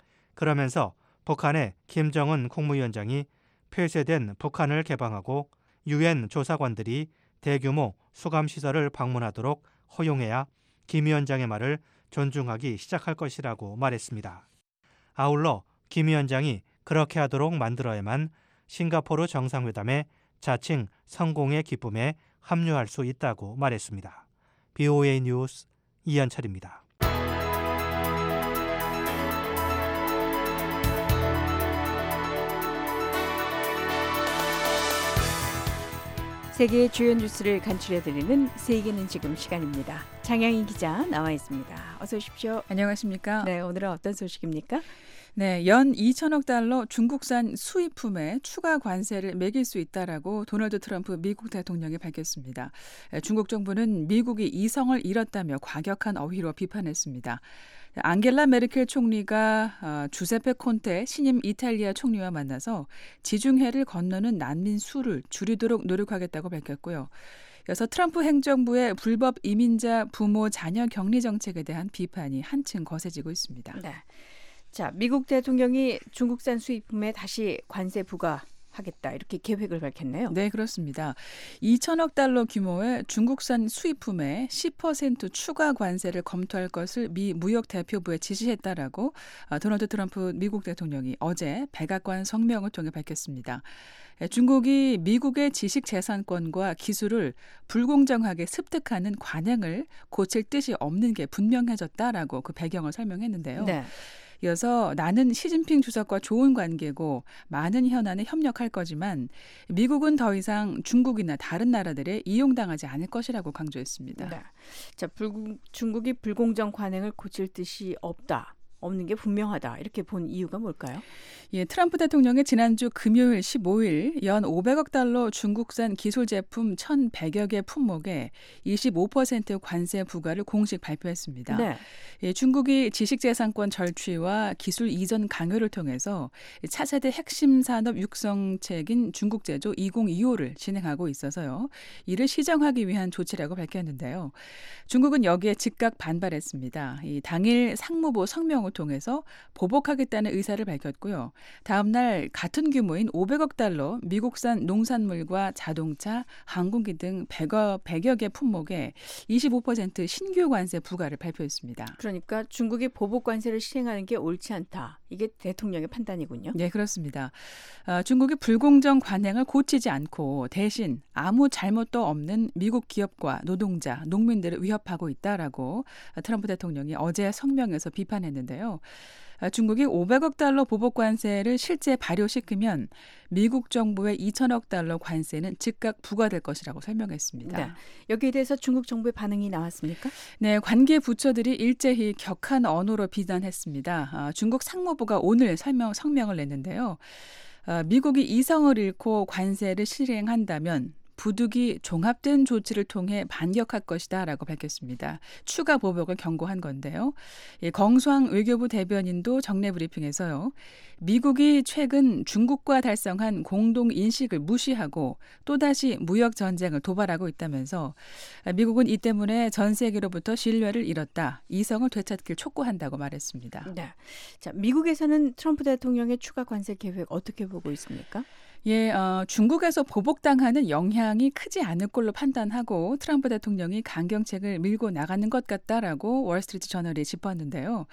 그러면서 북한의 김정은 국무위원장이 폐쇄된 북한을 개방하고 유엔 조사관들이 대규모 수감시설을 방문하도록 허용해야 김 위원장의 말을 존중하기 시작할 것이라고 말했습니다. 아울러 김 위원장이 그렇게 하도록 만들어야만 싱가포르 정상회담의 자칭 성공의 기쁨에 합류할 수 있다고 말했습니다. VOA 뉴스 이현철입니다. 세계의 주요 뉴스를 간추려드리는 세계는 지금 시간입니다. 장양희 기자 나와 있습니다. 어서 오십시오. 안녕하십니까? 네, 오늘은 어떤 소식입니까? 네, 연 2천억 달러 중국산 수입품에 추가 관세를 매길 수 있다라고 도널드 트럼프 미국 대통령이 밝혔습니다. 중국 정부는 미국이 이성을 잃었다며 과격한 어휘로 비판했습니다. 앙겔라 메르켈 총리가 주세페 콘테 신임 이탈리아 총리와 만나서 지중해를 건너는 난민 수를 줄이도록 노력하겠다고 밝혔고요. 이어서 트럼프 행정부의 불법 이민자 부모 자녀 격리 정책에 대한 비판이 한층 거세지고 있습니다. 네. 자, 미국 대통령이 중국산 수입품에 다시 관세 부과하겠다 이렇게 계획을 밝혔네요. 네, 그렇습니다. 2천억 달러 규모의 중국산 수입품에 10% 추가 관세를 검토할 것을 미 무역 대표부에 지시했다라고 도널드 트럼프 미국 대통령이 어제 백악관 성명을 통해 밝혔습니다. 중국이 미국의 지식재산권과 기술을 불공정하게 습득하는 관행을 고칠 뜻이 없는 게 분명해졌다라고 그 배경을 설명했는데요. 네. 이어서 나는 시진핑 주석과 좋은 관계고 많은 현안에 협력할 거지만 미국은 더 이상 중국이나 다른 나라들에 이용당하지 않을 것이라고 강조했습니다. 네. 자, 중국이 불공정 관행을 고칠 뜻이 없는 게 분명하다. 이렇게 본 이유가 뭘까요? 예, 트럼프 대통령이 지난주 금요일 15일 연 500억 달러 중국산 기술 제품 1,100여 개 품목에 25% 관세 부과를 공식 발표했습니다. 네. 예, 중국이 지식재산권 절취와 기술 이전 강요를 통해서 차세대 핵심 산업 육성책인 중국제조 2025를 진행하고 있어서요. 이를 시정하기 위한 조치라고 밝혔는데요. 중국은 여기에 즉각 반발했습니다. 당일 상무부 성명을 통해서 보복하겠다는 의사를 밝혔고요. 다음 날 같은 규모인 500억 달러 미국산 농산물과 자동차, 항공기 등 100여 개 품목에 25% 신규 관세 부과를 발표했습니다. 그러니까 중국이 보복 관세를 시행하는 게 옳지 않다. 이게 대통령의 판단이군요. 네, 그렇습니다. 중국이 불공정 관행을 고치지 않고 대신 아무 잘못도 없는 미국 기업과 노동자, 농민들을 위협하고 있다라고 트럼프 대통령이 어제 성명에서 비판했는데요. 중국이 500억 달러 보복 관세를 실제 발효시키면 미국 정부의 2천억 달러 관세는 즉각 부과될 것이라고 설명했습니다. 네. 여기에 대해서 중국 정부의 반응이 나왔습니까? 네, 관계 부처들이 일제히 격한 언어로 비난했습니다. 중국 상무부가 오늘 성명을 냈는데요. 미국이 이성을 잃고 관세를 실행한다면 부득이 종합된 조치를 통해 반격할 것이다라고 밝혔습니다. 추가 보복을 경고한 건데요. 정수ang 외교부 대변인도 정례 브리핑에서요. 미국이 최근 중국과 달성한 공동인식을 무시하고 또다시 무역 전쟁을 도발하고 있다면서 미국은 이 때문에 전 세계로부터 신뢰를 잃었다. 이성을 되찾길 촉구한다고 말했습니다. 네. 자, 미국에서는 트럼프 대통령의 추가 관세 계획 어떻게 보고 있습니까? 예, 중국에서 보복당하는 영향이 크지 않을 걸로 판단하고 트럼프 대통령이 강경책을 밀고 나가는 것 같다라고 월스트리트 저널이 짚었는데요.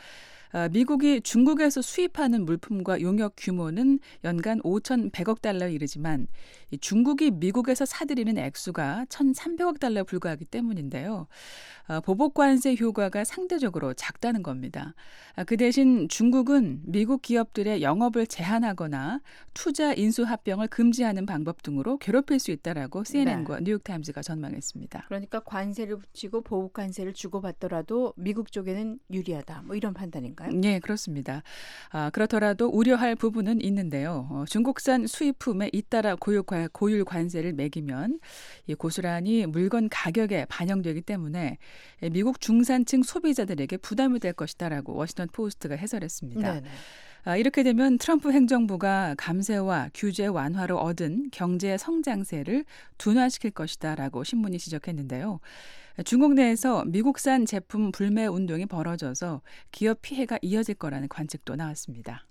미국이 중국에서 수입하는 물품과 용역 규모는 연간 5,100억 달러에 이르지만 중국이 미국에서 사들이는 액수가 1,300억 달러에 불과하기 때문인데요. 보복 관세 효과가 상대적으로 작다는 겁니다. 그 대신 중국은 미국 기업들의 영업을 제한하거나 투자 인수 합병을 금지하는 방법 등으로 괴롭힐 수 있다라고 CNN과 네. 뉴욕타임즈가 전망했습니다. 그러니까 관세를 붙이고 보복 관세를 주고받더라도 미국 쪽에는 유리하다. 뭐 이런 판단인가요? 네, 그렇습니다. 그렇더라도 우려할 부분은 있는데요. 중국산 수입품에 잇따라 고율 관세를 매기면 고스란히 물건 가격에 반영되기 때문에 미국 중산층 소비자들에게 부담이 될 것이다라고 워싱턴 포스트가 해설했습니다. 네네. 이렇게 되면 트럼프 행정부가 감세와 규제 완화로 얻은 경제 성장세를 둔화시킬 것이다라고 신문이 지적했는데요. 중국 내에서 미국산 제품 불매 운동이 벌어져서 기업 피해가 이어질 거라는 관측도 나왔습니다.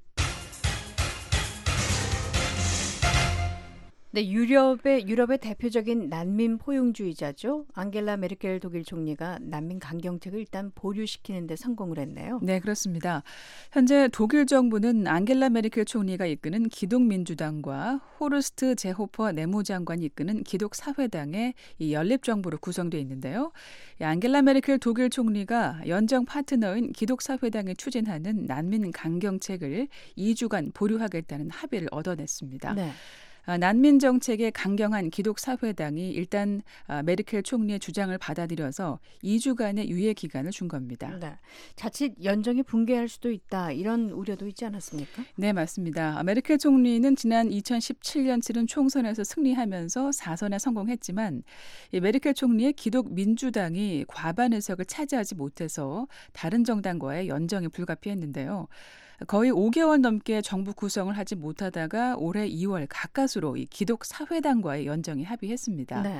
네, 유럽의 대표적인 난민 포용주의자죠. 앙겔라 메르켈 독일 총리가 난민 강경책을 일단 보류시키는 데 성공을 했네요. 네, 그렇습니다. 현재 독일 정부는 앙겔라 메르켈 총리가 이끄는 기독민주당과 호르스트 제호퍼 내무장관이 이끄는 기독사회당의 이 연립정부로 구성되어 있는데요. 앙겔라 메르켈 독일 총리가 연정 파트너인 기독사회당이 추진하는 난민 강경책을 2주간 보류하겠다는 합의를 얻어냈습니다. 네. 난민 정책에 강경한 기독사회당이 일단 메르켈 총리의 주장을 받아들여서 2주간의 유예 기간을 준 겁니다. 네. 자칫 연정이 붕괴할 수도 있다. 이런 우려도 있지 않았습니까? 네, 맞습니다. 메르켈 총리는 지난 2017년 치른 총선에서 승리하면서 4선에 성공했지만 메르켈 총리의 기독민주당이 과반 의석을 차지하지 못해서 다른 정당과의 연정이 불가피했는데요. 거의 5개월 넘게 정부 구성을 하지 못하다가 올해 2월 가까스로 이 기독사회당과의 연정에 합의했습니다. 네.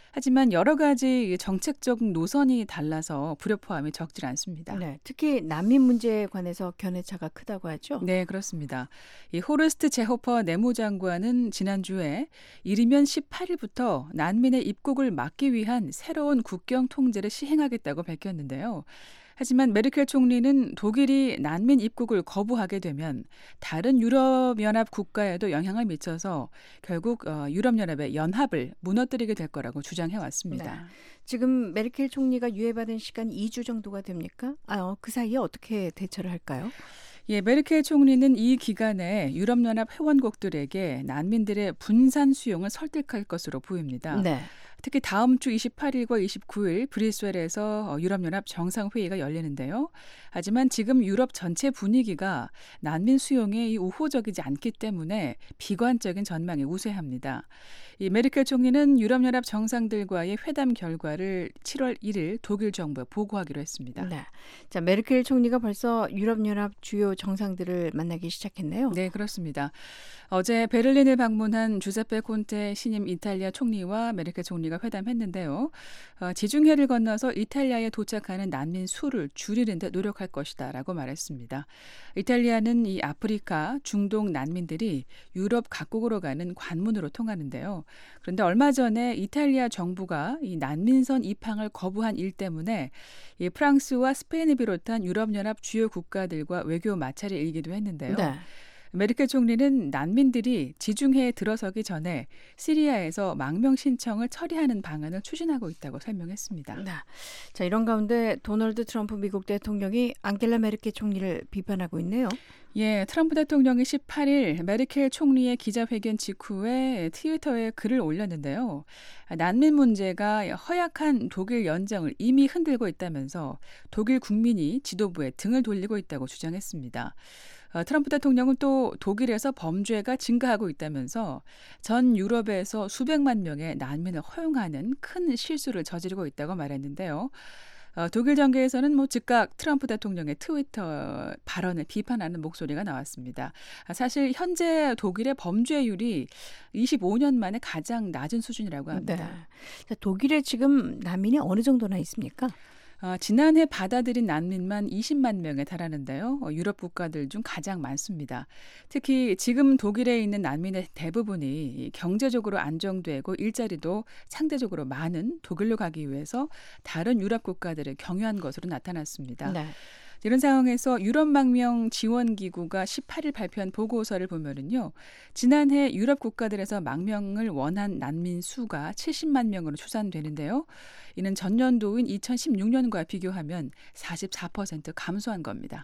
하지만 여러 가지 정책적 노선이 달라서 불협화음이 적질 않습니다. 네, 특히 난민 문제에 관해서 견해차가 크다고 하죠? 네, 그렇습니다. 이 호르스트 제호퍼 내무장관은 지난주에 이르면 18일부터 난민의 입국을 막기 위한 새로운 국경 통제를 시행하겠다고 밝혔는데요. 하지만 메르켈 총리는 독일이 난민 입국을 거부하게 되면 다른 유럽연합 국가에도 영향을 미쳐서 결국 유럽연합의 연합을 무너뜨리게 될 거라고 주장해 왔습니다. 네. 지금 메르켈 총리가 유예받은 시간 2주 정도가 됩니까? 그 사이에 어떻게 대처를 할까요? 예, 메르켈 총리는 이 기간에 유럽연합 회원국들에게 난민들의 분산 수용을 설득할 것으로 보입니다. 네. 특히 다음 주 28일과 29일 브뤼셀에서 유럽연합 정상회의가 열리는데요. 하지만 지금 유럽 전체 분위기가 난민 수용에 우호적이지 않기 때문에 비관적인 전망이 우세합니다. 이 메르켈 총리는 유럽연합 정상들과의 회담 결과를 7월 1일 독일 정부에 보고하기로 했습니다. 네. 자, 메르켈 총리가 벌써 유럽연합 주요 정상들을 만나기 시작했네요. 네, 그렇습니다. 어제 베를린을 방문한 주세페 콘테 신임 이탈리아 총리와 메르켈 총리가 회담했는데요. 지중해를 건너서 이탈리아에 도착하는 난민 수를 줄이는 데 노력할 것이다라고 말했습니다. 이탈리아는 이 아프리카, 중동 난민들이 유럽 각국으로 가는 관문으로 통하는데요. 그런데 얼마 전에 이탈리아 정부가 이 난민선 입항을 거부한 일 때문에 이 프랑스와 스페인을 비롯한 유럽연합 주요 국가들과 외교 마찰이 일기도 했는데요. 네. 메르켈 총리는 난민들이 지중해에 들어서기 전에 시리아에서 망명 신청을 처리하는 방안을 추진하고 있다고 설명했습니다. 네. 자, 이런 가운데 도널드 트럼프 미국 대통령이 앙겔라 메르켈 총리를 비판하고 있네요. 예, 트럼프 대통령이 18일 메르켈 총리의 기자회견 직후에 트위터에 글을 올렸는데요. 난민 문제가 허약한 독일 연정을 이미 흔들고 있다면서 독일 국민이 지도부에 등을 돌리고 있다고 주장했습니다. 트럼프 대통령은 또 독일에서 범죄가 증가하고 있다면서 전 유럽에서 수백만 명의 난민을 허용하는 큰 실수를 저지르고 있다고 말했는데요. 독일 정계에서는 즉각 트럼프 대통령의 트위터 발언을 비판하는 목소리가 나왔습니다. 사실 현재 독일의 범죄율이 25년 만에 가장 낮은 수준이라고 합니다. 네. 자, 독일에 지금 난민이 어느 정도나 있습니까? 지난해 받아들인 난민만 20만 명에 달하는데요. 유럽 국가들 중 가장 많습니다. 특히 지금 독일에 있는 난민의 대부분이 경제적으로 안정되고 일자리도 상대적으로 많은 독일로 가기 위해서 다른 유럽 국가들을 경유한 것으로 나타났습니다. 네. 이런 상황에서 유럽망명지원기구가 18일 발표한 보고서를 보면은요, 지난해 유럽 국가들에서 망명을 원한 난민 수가 70만 명으로 추산되는데요. 이는 전년도인 2016년과 비교하면 44% 감소한 겁니다.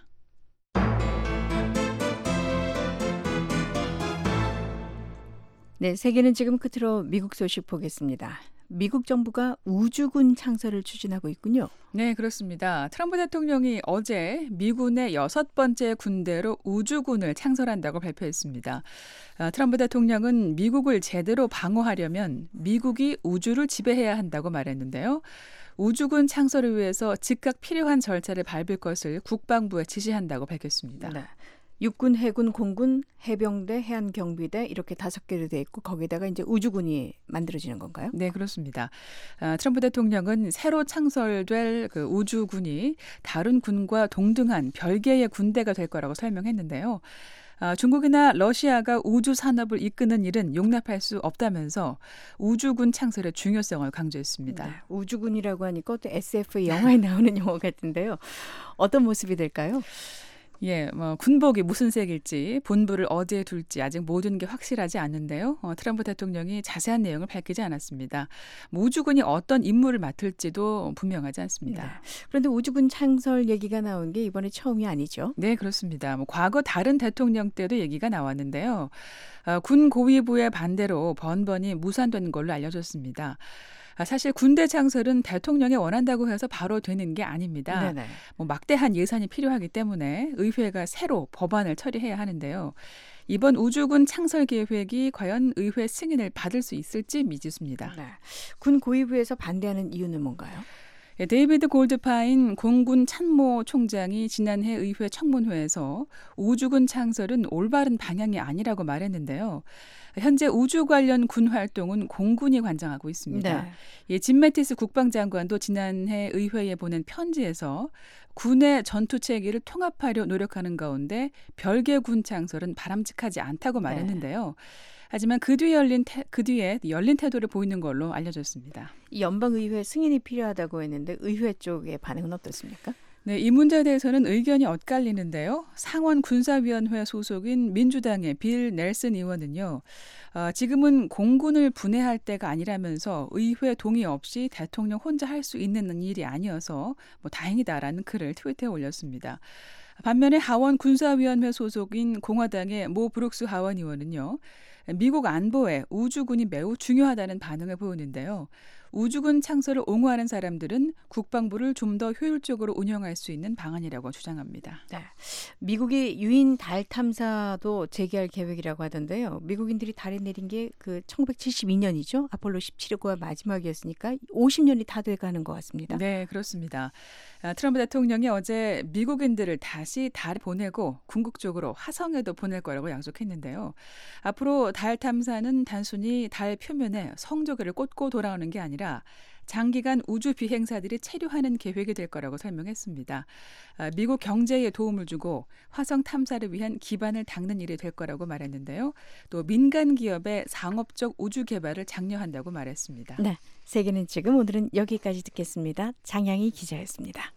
네, 세계는 지금 끝으로 미국 소식 보겠습니다. 미국 정부가 우주군 창설을 추진하고 있군요. 네, 그렇습니다. 트럼프 대통령이 어제 미군의 6번째 군대로 우주군을 창설한다고 발표했습니다. 트럼프 대통령은 미국을 제대로 방어하려면 미국이 우주를 지배해야 한다고 말했는데요. 우주군 창설을 위해서 즉각 필요한 절차를 밟을 것을 국방부에 지시한다고 밝혔습니다. 네. 육군, 해군, 공군, 해병대, 해안경비대 이렇게 5개로 돼 있고 거기다가 이제 우주군이 만들어지는 건가요? 네, 그렇습니다. 트럼프 대통령은 새로 창설될 그 우주군이 다른 군과 동등한 별개의 군대가 될 거라고 설명했는데요. 중국이나 러시아가 우주 산업을 이끄는 일은 용납할 수 없다면서 우주군 창설의 중요성을 강조했습니다. 네, 우주군이라고 하니까 또 SF 영화에 나오는 용어 같은데요. 어떤 모습이 될까요? 예, 군복이 무슨 색일지, 본부를 어디에 둘지 아직 모든 게 확실하지 않는데요. 트럼프 대통령이 자세한 내용을 밝히지 않았습니다. 우주군이 어떤 임무를 맡을지도 분명하지 않습니다. 네. 그런데 우주군 창설 얘기가 나온 게 이번에 처음이 아니죠? 네, 그렇습니다. 과거 다른 대통령 때도 얘기가 나왔는데요. 군 고위부의 반대로 번번이 무산된 걸로 알려졌습니다. 사실 군대 창설은 대통령이 원한다고 해서 바로 되는 게 아닙니다. 네네. 막대한 예산이 필요하기 때문에 의회가 새로 법안을 처리해야 하는데요. 이번 우주군 창설 계획이 과연 의회 승인을 받을 수 있을지 미지수입니다. 네. 군 고위부에서 반대하는 이유는 뭔가요? 데이비드 골드파인 공군 참모 총장이 지난해 의회 청문회에서 우주군 창설은 올바른 방향이 아니라고 말했는데요. 현재 우주 관련 군 활동은 공군이 관장하고 있습니다. 네. 짐 매티스 국방장관도 지난해 의회에 보낸 편지에서 군의 전투 체계를 통합하려 노력하는 가운데 별개 군 창설은 바람직하지 않다고 말했는데요. 하지만 그 뒤에 열린 태도를 보이는 걸로 알려졌습니다. 연방의회 승인이 필요하다고 했는데 의회 쪽의 반응은 어떻습니까? 네, 이 문제에 대해서는 의견이 엇갈리는데요. 상원 군사위원회 소속인 민주당의 빌 넬슨 의원은요. 지금은 공군을 분해할 때가 아니라면서 의회 동의 없이 대통령 혼자 할 수 있는 일이 아니어서 다행이다라는 글을 트위터에 올렸습니다. 반면에 하원 군사위원회 소속인 공화당의 모 브룩스 하원 의원은요. 미국 안보에 우주군이 매우 중요하다는 반응을 보이는데요. 우주군 창설을 옹호하는 사람들은 국방부를 좀 더 효율적으로 운영할 수 있는 방안이라고 주장합니다. 네. 미국이 유인 달 탐사도 재개할 계획이라고 하던데요. 미국인들이 달에 내린 게 그 1972년이죠. 아폴로 17호가 마지막이었으니까 50년이 다 돼가는 것 같습니다. 네, 그렇습니다. 트럼프 대통령이 어제 미국인들을 다시 달에 보내고 궁극적으로 화성에도 보낼 거라고 약속했는데요. 앞으로 달 탐사는 단순히 달 표면에 성조기를 꽂고 돌아오는 게 아니라 장기간 우주 비행사들이 체류하는 계획이 될 거라고 설명했습니다. 미국 경제에 도움을 주고 화성 탐사를 위한 기반을 닦는 일이 될 거라고 말했는데요. 또 민간 기업의 상업적 우주 개발을 장려한다고 말했습니다. 네, 세계는 지금 오늘은 여기까지 듣겠습니다. 장양희 기자였습니다.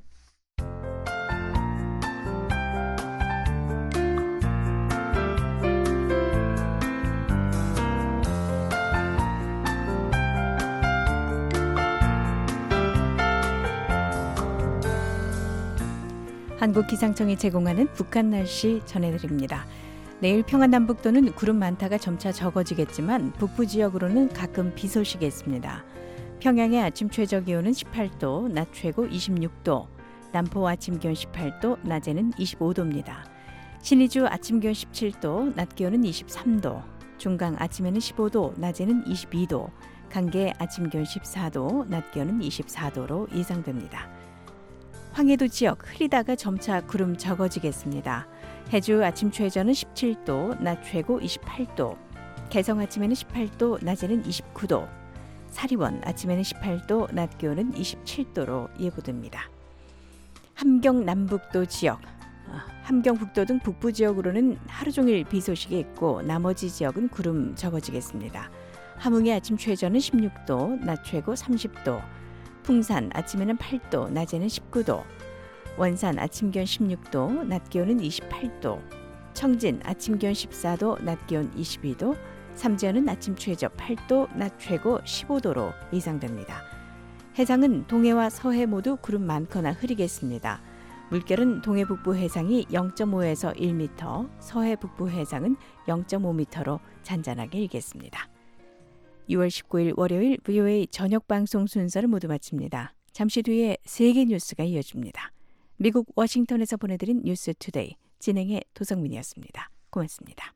한국기상청이 제공하는 북한 날씨 전해드립니다. 내일 평안남북도는 구름 많다가 점차 적어지겠지만 북부 지역으로는 가끔 비 소식이 있습니다. 평양의 아침 최저기온은 18도, 낮 최고 26도, 남포 아침 기온 18도, 낮에는 25도입니다. 신의주 아침 기온 17도, 낮 기온은 23도, 중강 아침에는 15도, 낮에는 22도, 강계 아침 기온 14도, 낮 기온은 24도로 예상됩니다. 황해도 지역 흐리다가 점차 구름 적어지겠습니다. 해주 아침 최저는 17도, 낮 최고 28도, 개성 아침에는 18도, 낮에는 29도, 사리원 아침에는 18도, 낮 기온은 27도로 예보됩니다. 함경 남북도 지역, 함경 북도 등 북부 지역으로는 하루 종일 비 소식이 있고 나머지 지역은 구름 적어지겠습니다. 함흥의 아침 최저는 16도, 낮 최고 30도, 풍산 아침에는 8도, 낮에는 19도, 원산 아침 기온 16도, 낮 기온은 28도, 청진 아침 기온 14도, 낮 기온 22도, 삼지연은 아침 최저 8도, 낮 최고 15도로 예상됩니다. 해상은 동해와 서해 모두 구름 많거나 흐리겠습니다. 물결은 동해 북부 해상이 0.5에서 1m, 서해 북부 해상은 0.5m로 잔잔하게 일겠습니다. 6월 19일 월요일 VOA 저녁 방송 순서를 모두 마칩니다. 잠시 뒤에 세계 뉴스가 이어집니다. 미국 워싱턴에서 보내드린 뉴스 투데이 진행의 도성민이었습니다. 고맙습니다.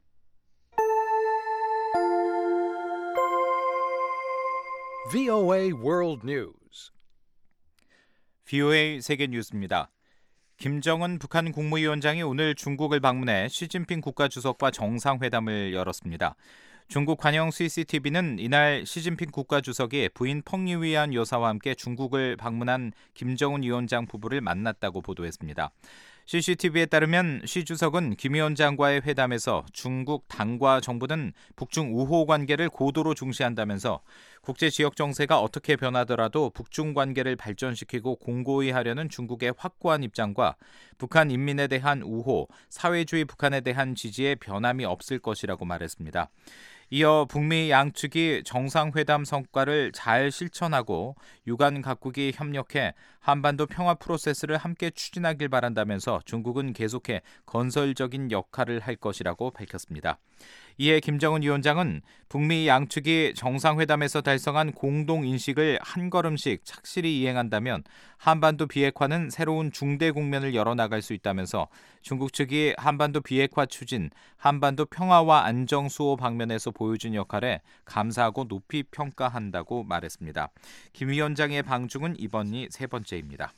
VOA World News. VOA 세계 뉴스입니다. 김정은 북한 국무위원장이 오늘 중국을 방문해 시진핑 국가주석과 정상회담을 열었습니다. 중국 관영 CCTV는 이날 시진핑 국가주석이 부인 펑리위안 여사와 함께 중국을 방문한 김정은 위원장 부부를 만났다고 보도했습니다. CCTV에 따르면 시 주석은 김 위원장과의 회담에서 중국 당과 정부는 북중 우호 관계를 고도로 중시한다면서 국제 지역 정세가 어떻게 변하더라도 북중 관계를 발전시키고 공고히 하려는 중국의 확고한 입장과 북한 인민에 대한 우호, 사회주의 북한에 대한 지지에 변함이 없을 것이라고 말했습니다. 이어 북미 양측이 정상회담 성과를 잘 실천하고 유관 각국이 협력해 한반도 평화 프로세스를 함께 추진하길 바란다면서 중국은 계속해 건설적인 역할을 할 것이라고 밝혔습니다. 이에 김정은 위원장은 북미 양측이 정상회담에서 달성한 공동인식을 한 걸음씩 착실히 이행한다면 한반도 비핵화는 새로운 중대 국면을 열어나갈 수 있다면서 중국 측이 한반도 비핵화 추진, 한반도 평화와 안정 수호 방면에서 보여준 역할에 감사하고 높이 평가한다고 말했습니다. 김 위원장의 방중은 이번이 세 번째입니다.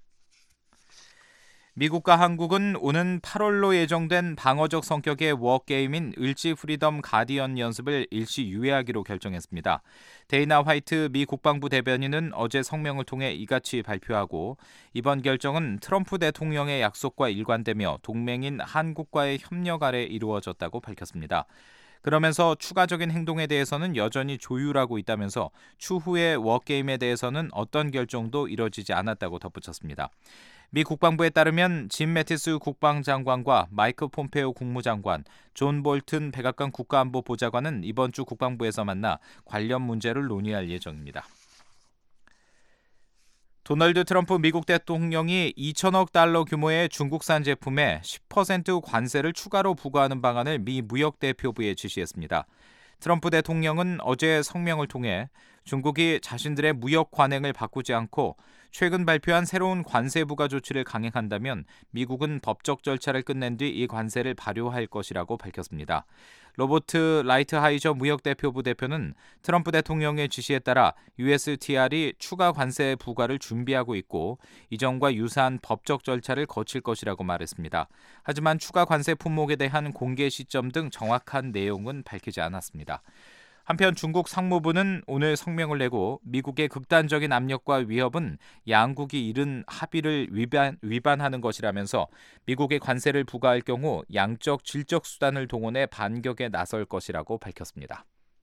미국과 한국은 오는 8월로 예정된 방어적 성격의 워게임인 을지 프리덤 가디언 연습을 일시 유예하기로 결정했습니다. 데이나 화이트 미 국방부 대변인은 어제 성명을 통해 이같이 발표하고 이번 결정은 트럼프 대통령의 약속과 일관되며 동맹인 한국과의 협력 아래 이루어졌다고 밝혔습니다. 그러면서 추가적인 행동에 대해서는 여전히 조율하고 있다면서 추후의 워게임에 대해서는 어떤 결정도 이뤄지지 않았다고 덧붙였습니다. 미 국방부에 따르면 짐 매티스 국방장관과 마이크 폼페오 국무장관, 존 볼튼 백악관 국가안보보좌관은 이번 주 국방부에서 만나 관련 문제를 논의할 예정입니다. 도널드 트럼프 미국 대통령이 2천억 달러 규모의 중국산 제품에 10% 관세를 추가로 부과하는 방안을 미 무역대표부에 지시했습니다. 트럼프 대통령은 어제 성명을 통해 중국이 자신들의 무역 관행을 바꾸지 않고 최근 발표한 새로운 관세 부과 조치를 강행한다면 미국은 법적 절차를 끝낸 뒤 이 관세를 발효할 것이라고 밝혔습니다. 로버트 라이트하이저 무역대표부 대표는 트럼프 대통령의 지시에 따라 USTR이 추가 관세 부과를 준비하고 있고 이전과 유사한 법적 절차를 거칠 것이라고 말했습니다. 하지만 추가 관세 품목에 대한 공개 시점 등 정확한 내용은 밝히지 않았습니다. 한편 중국 상무부는 오늘 성명을 내고 미국의 극단적인 압력과 위협은 양국이 이른 합의를 위반하는 것이라면서 미국의 관세를 부과할 경우 양적 질적 수단을 동원해 반격에 나설 것이라고 밝혔습니다.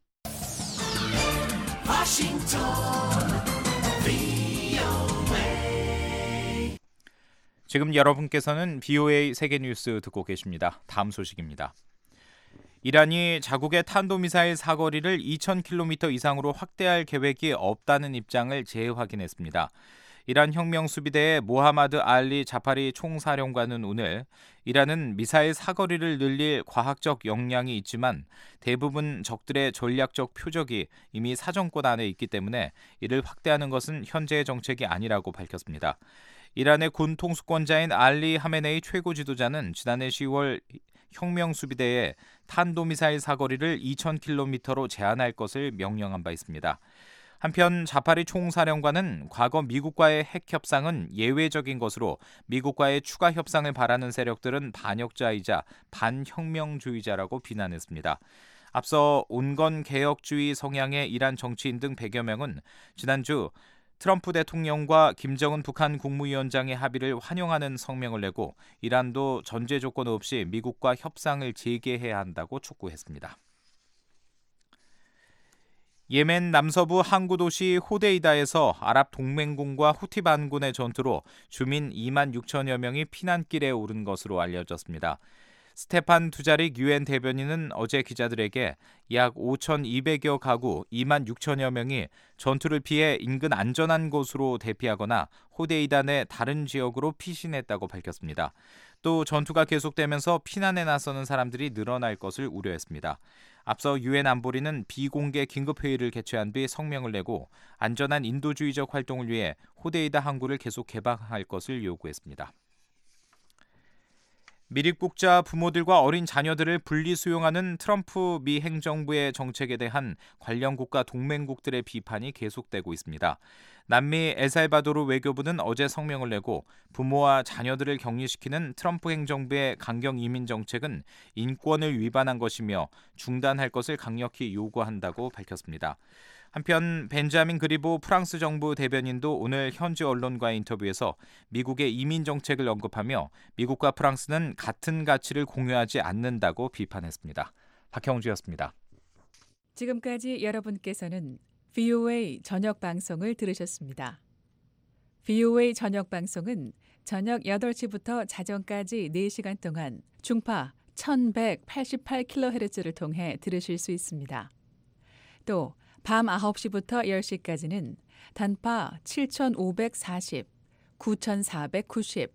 지금 여러분께서는 VOA 세계뉴스 듣고 계십니다. 다음 소식입니다. 이란이 자국의 탄도미사일 사거리를 2,000km 이상으로 확대할 계획이 없다는 입장을 재확인했습니다. 이란 혁명수비대의 모하마드 알리 자파리 총사령관은 오늘 이란은 미사일 사거리를 늘릴 과학적 역량이 있지만 대부분 적들의 전략적 표적이 이미 사정권 안에 있기 때문에 이를 확대하는 것은 현재의 정책이 아니라고 밝혔습니다. 이란의 군 통수권자인 알리 하메네이 최고 지도자는 지난해 10월 혁명수비대에 탄도미사일 사거리를 2,000km로 제한할 것을 명령한 바 있습니다. 한편 자파리 총사령관은 과거 미국과의 핵 협상은 예외적인 것으로 미국과의 추가 협상을 바라는 세력들은 반역자이자 반혁명주의자라고 비난했습니다. 앞서 온건 개혁주의 성향의 이란 정치인 등 100여 명은 지난주 트럼프 대통령과 김정은 북한 국무위원장의 합의를 환영하는 성명을 내고 이란도 전제 조건 없이 미국과 협상을 재개해야 한다고 촉구했습니다. 예멘 남서부 항구 도시 호데이다에서 아랍 동맹군과 후티 반군의 전투로 주민 2만 6천여 명이 피난길에 오른 것으로 알려졌습니다. 스테판 두자릭 유엔 대변인은 어제 기자들에게 약 5,200여 가구 2만 6천여 명이 전투를 피해 인근 안전한 곳으로 대피하거나 호데이다 내 다른 지역으로 피신했다고 밝혔습니다. 또 전투가 계속되면서 피난에 나서는 사람들이 늘어날 것을 우려했습니다. 앞서 유엔 안보리는 비공개 긴급회의를 개최한 뒤 성명을 내고 안전한 인도주의적 활동을 위해 호데이다 항구를 계속 개방할 것을 요구했습니다. 미립국자 부모들과 어린 자녀들을 분리 수용하는 트럼프 미 행정부의 정책에 대한 관련 국가 동맹국들의 비판이 계속되고 있습니다. 남미 엘살바도르 외교부는 어제 성명을 내고 부모와 자녀들을 격리시키는 트럼프 행정부의 강경 이민 정책은 인권을 위반한 것이며 중단할 것을 강력히 요구한다고 밝혔습니다. 한편 벤자민 그리보 프랑스 정부 대변인도 오늘 현지 언론과의 인터뷰에서 미국의 이민 정책을 언급하며 미국과 프랑스는 같은 가치를 공유하지 않는다고 비판했습니다. 박형주였습니다. 지금까지 여러분께서는 VOA 저녁 방송을 들으셨습니다. VOA 저녁 방송은 저녁 8시부터 자정까지 4시간 동안 중파 1188kHz를 통해 들으실 수 있습니다. 또 밤 9시부터 10시까지는 단파 7540, 9,490,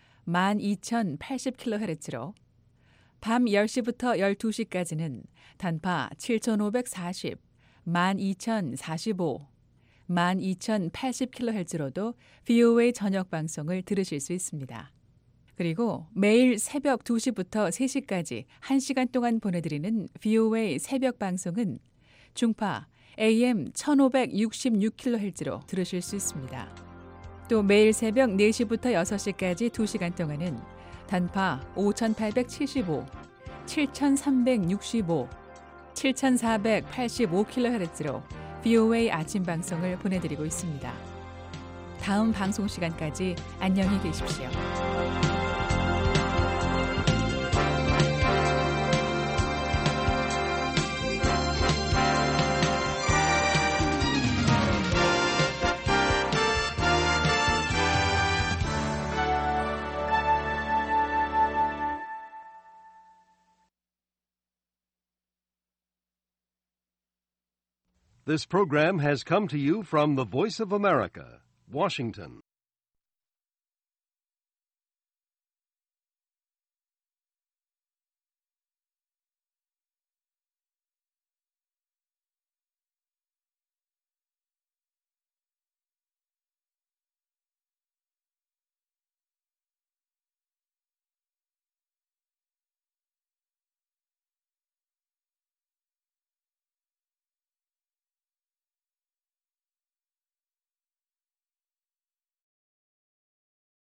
12,080kHz로 밤 10시부터 12시까지는 단파 7,540, 12,045, 12,080kHz로도 VOA 저녁 방송을 들으실 수 있습니다. 그리고 매일 새벽 2시부터 3시까지 1시간 동안 보내드리는 VOA 새벽 방송은 중파 AM 1566kHz로 들으실 수 있습니다. 또 매일 새벽 4시부터 6시까지 2시간 동안은 단파 5875, 7365, 7485kHz로 VOA 아침 방송을 보내드리고 있습니다. 다음 방송 시간까지 안녕히 계십시오. This program has come to you from the Voice of America, Washington.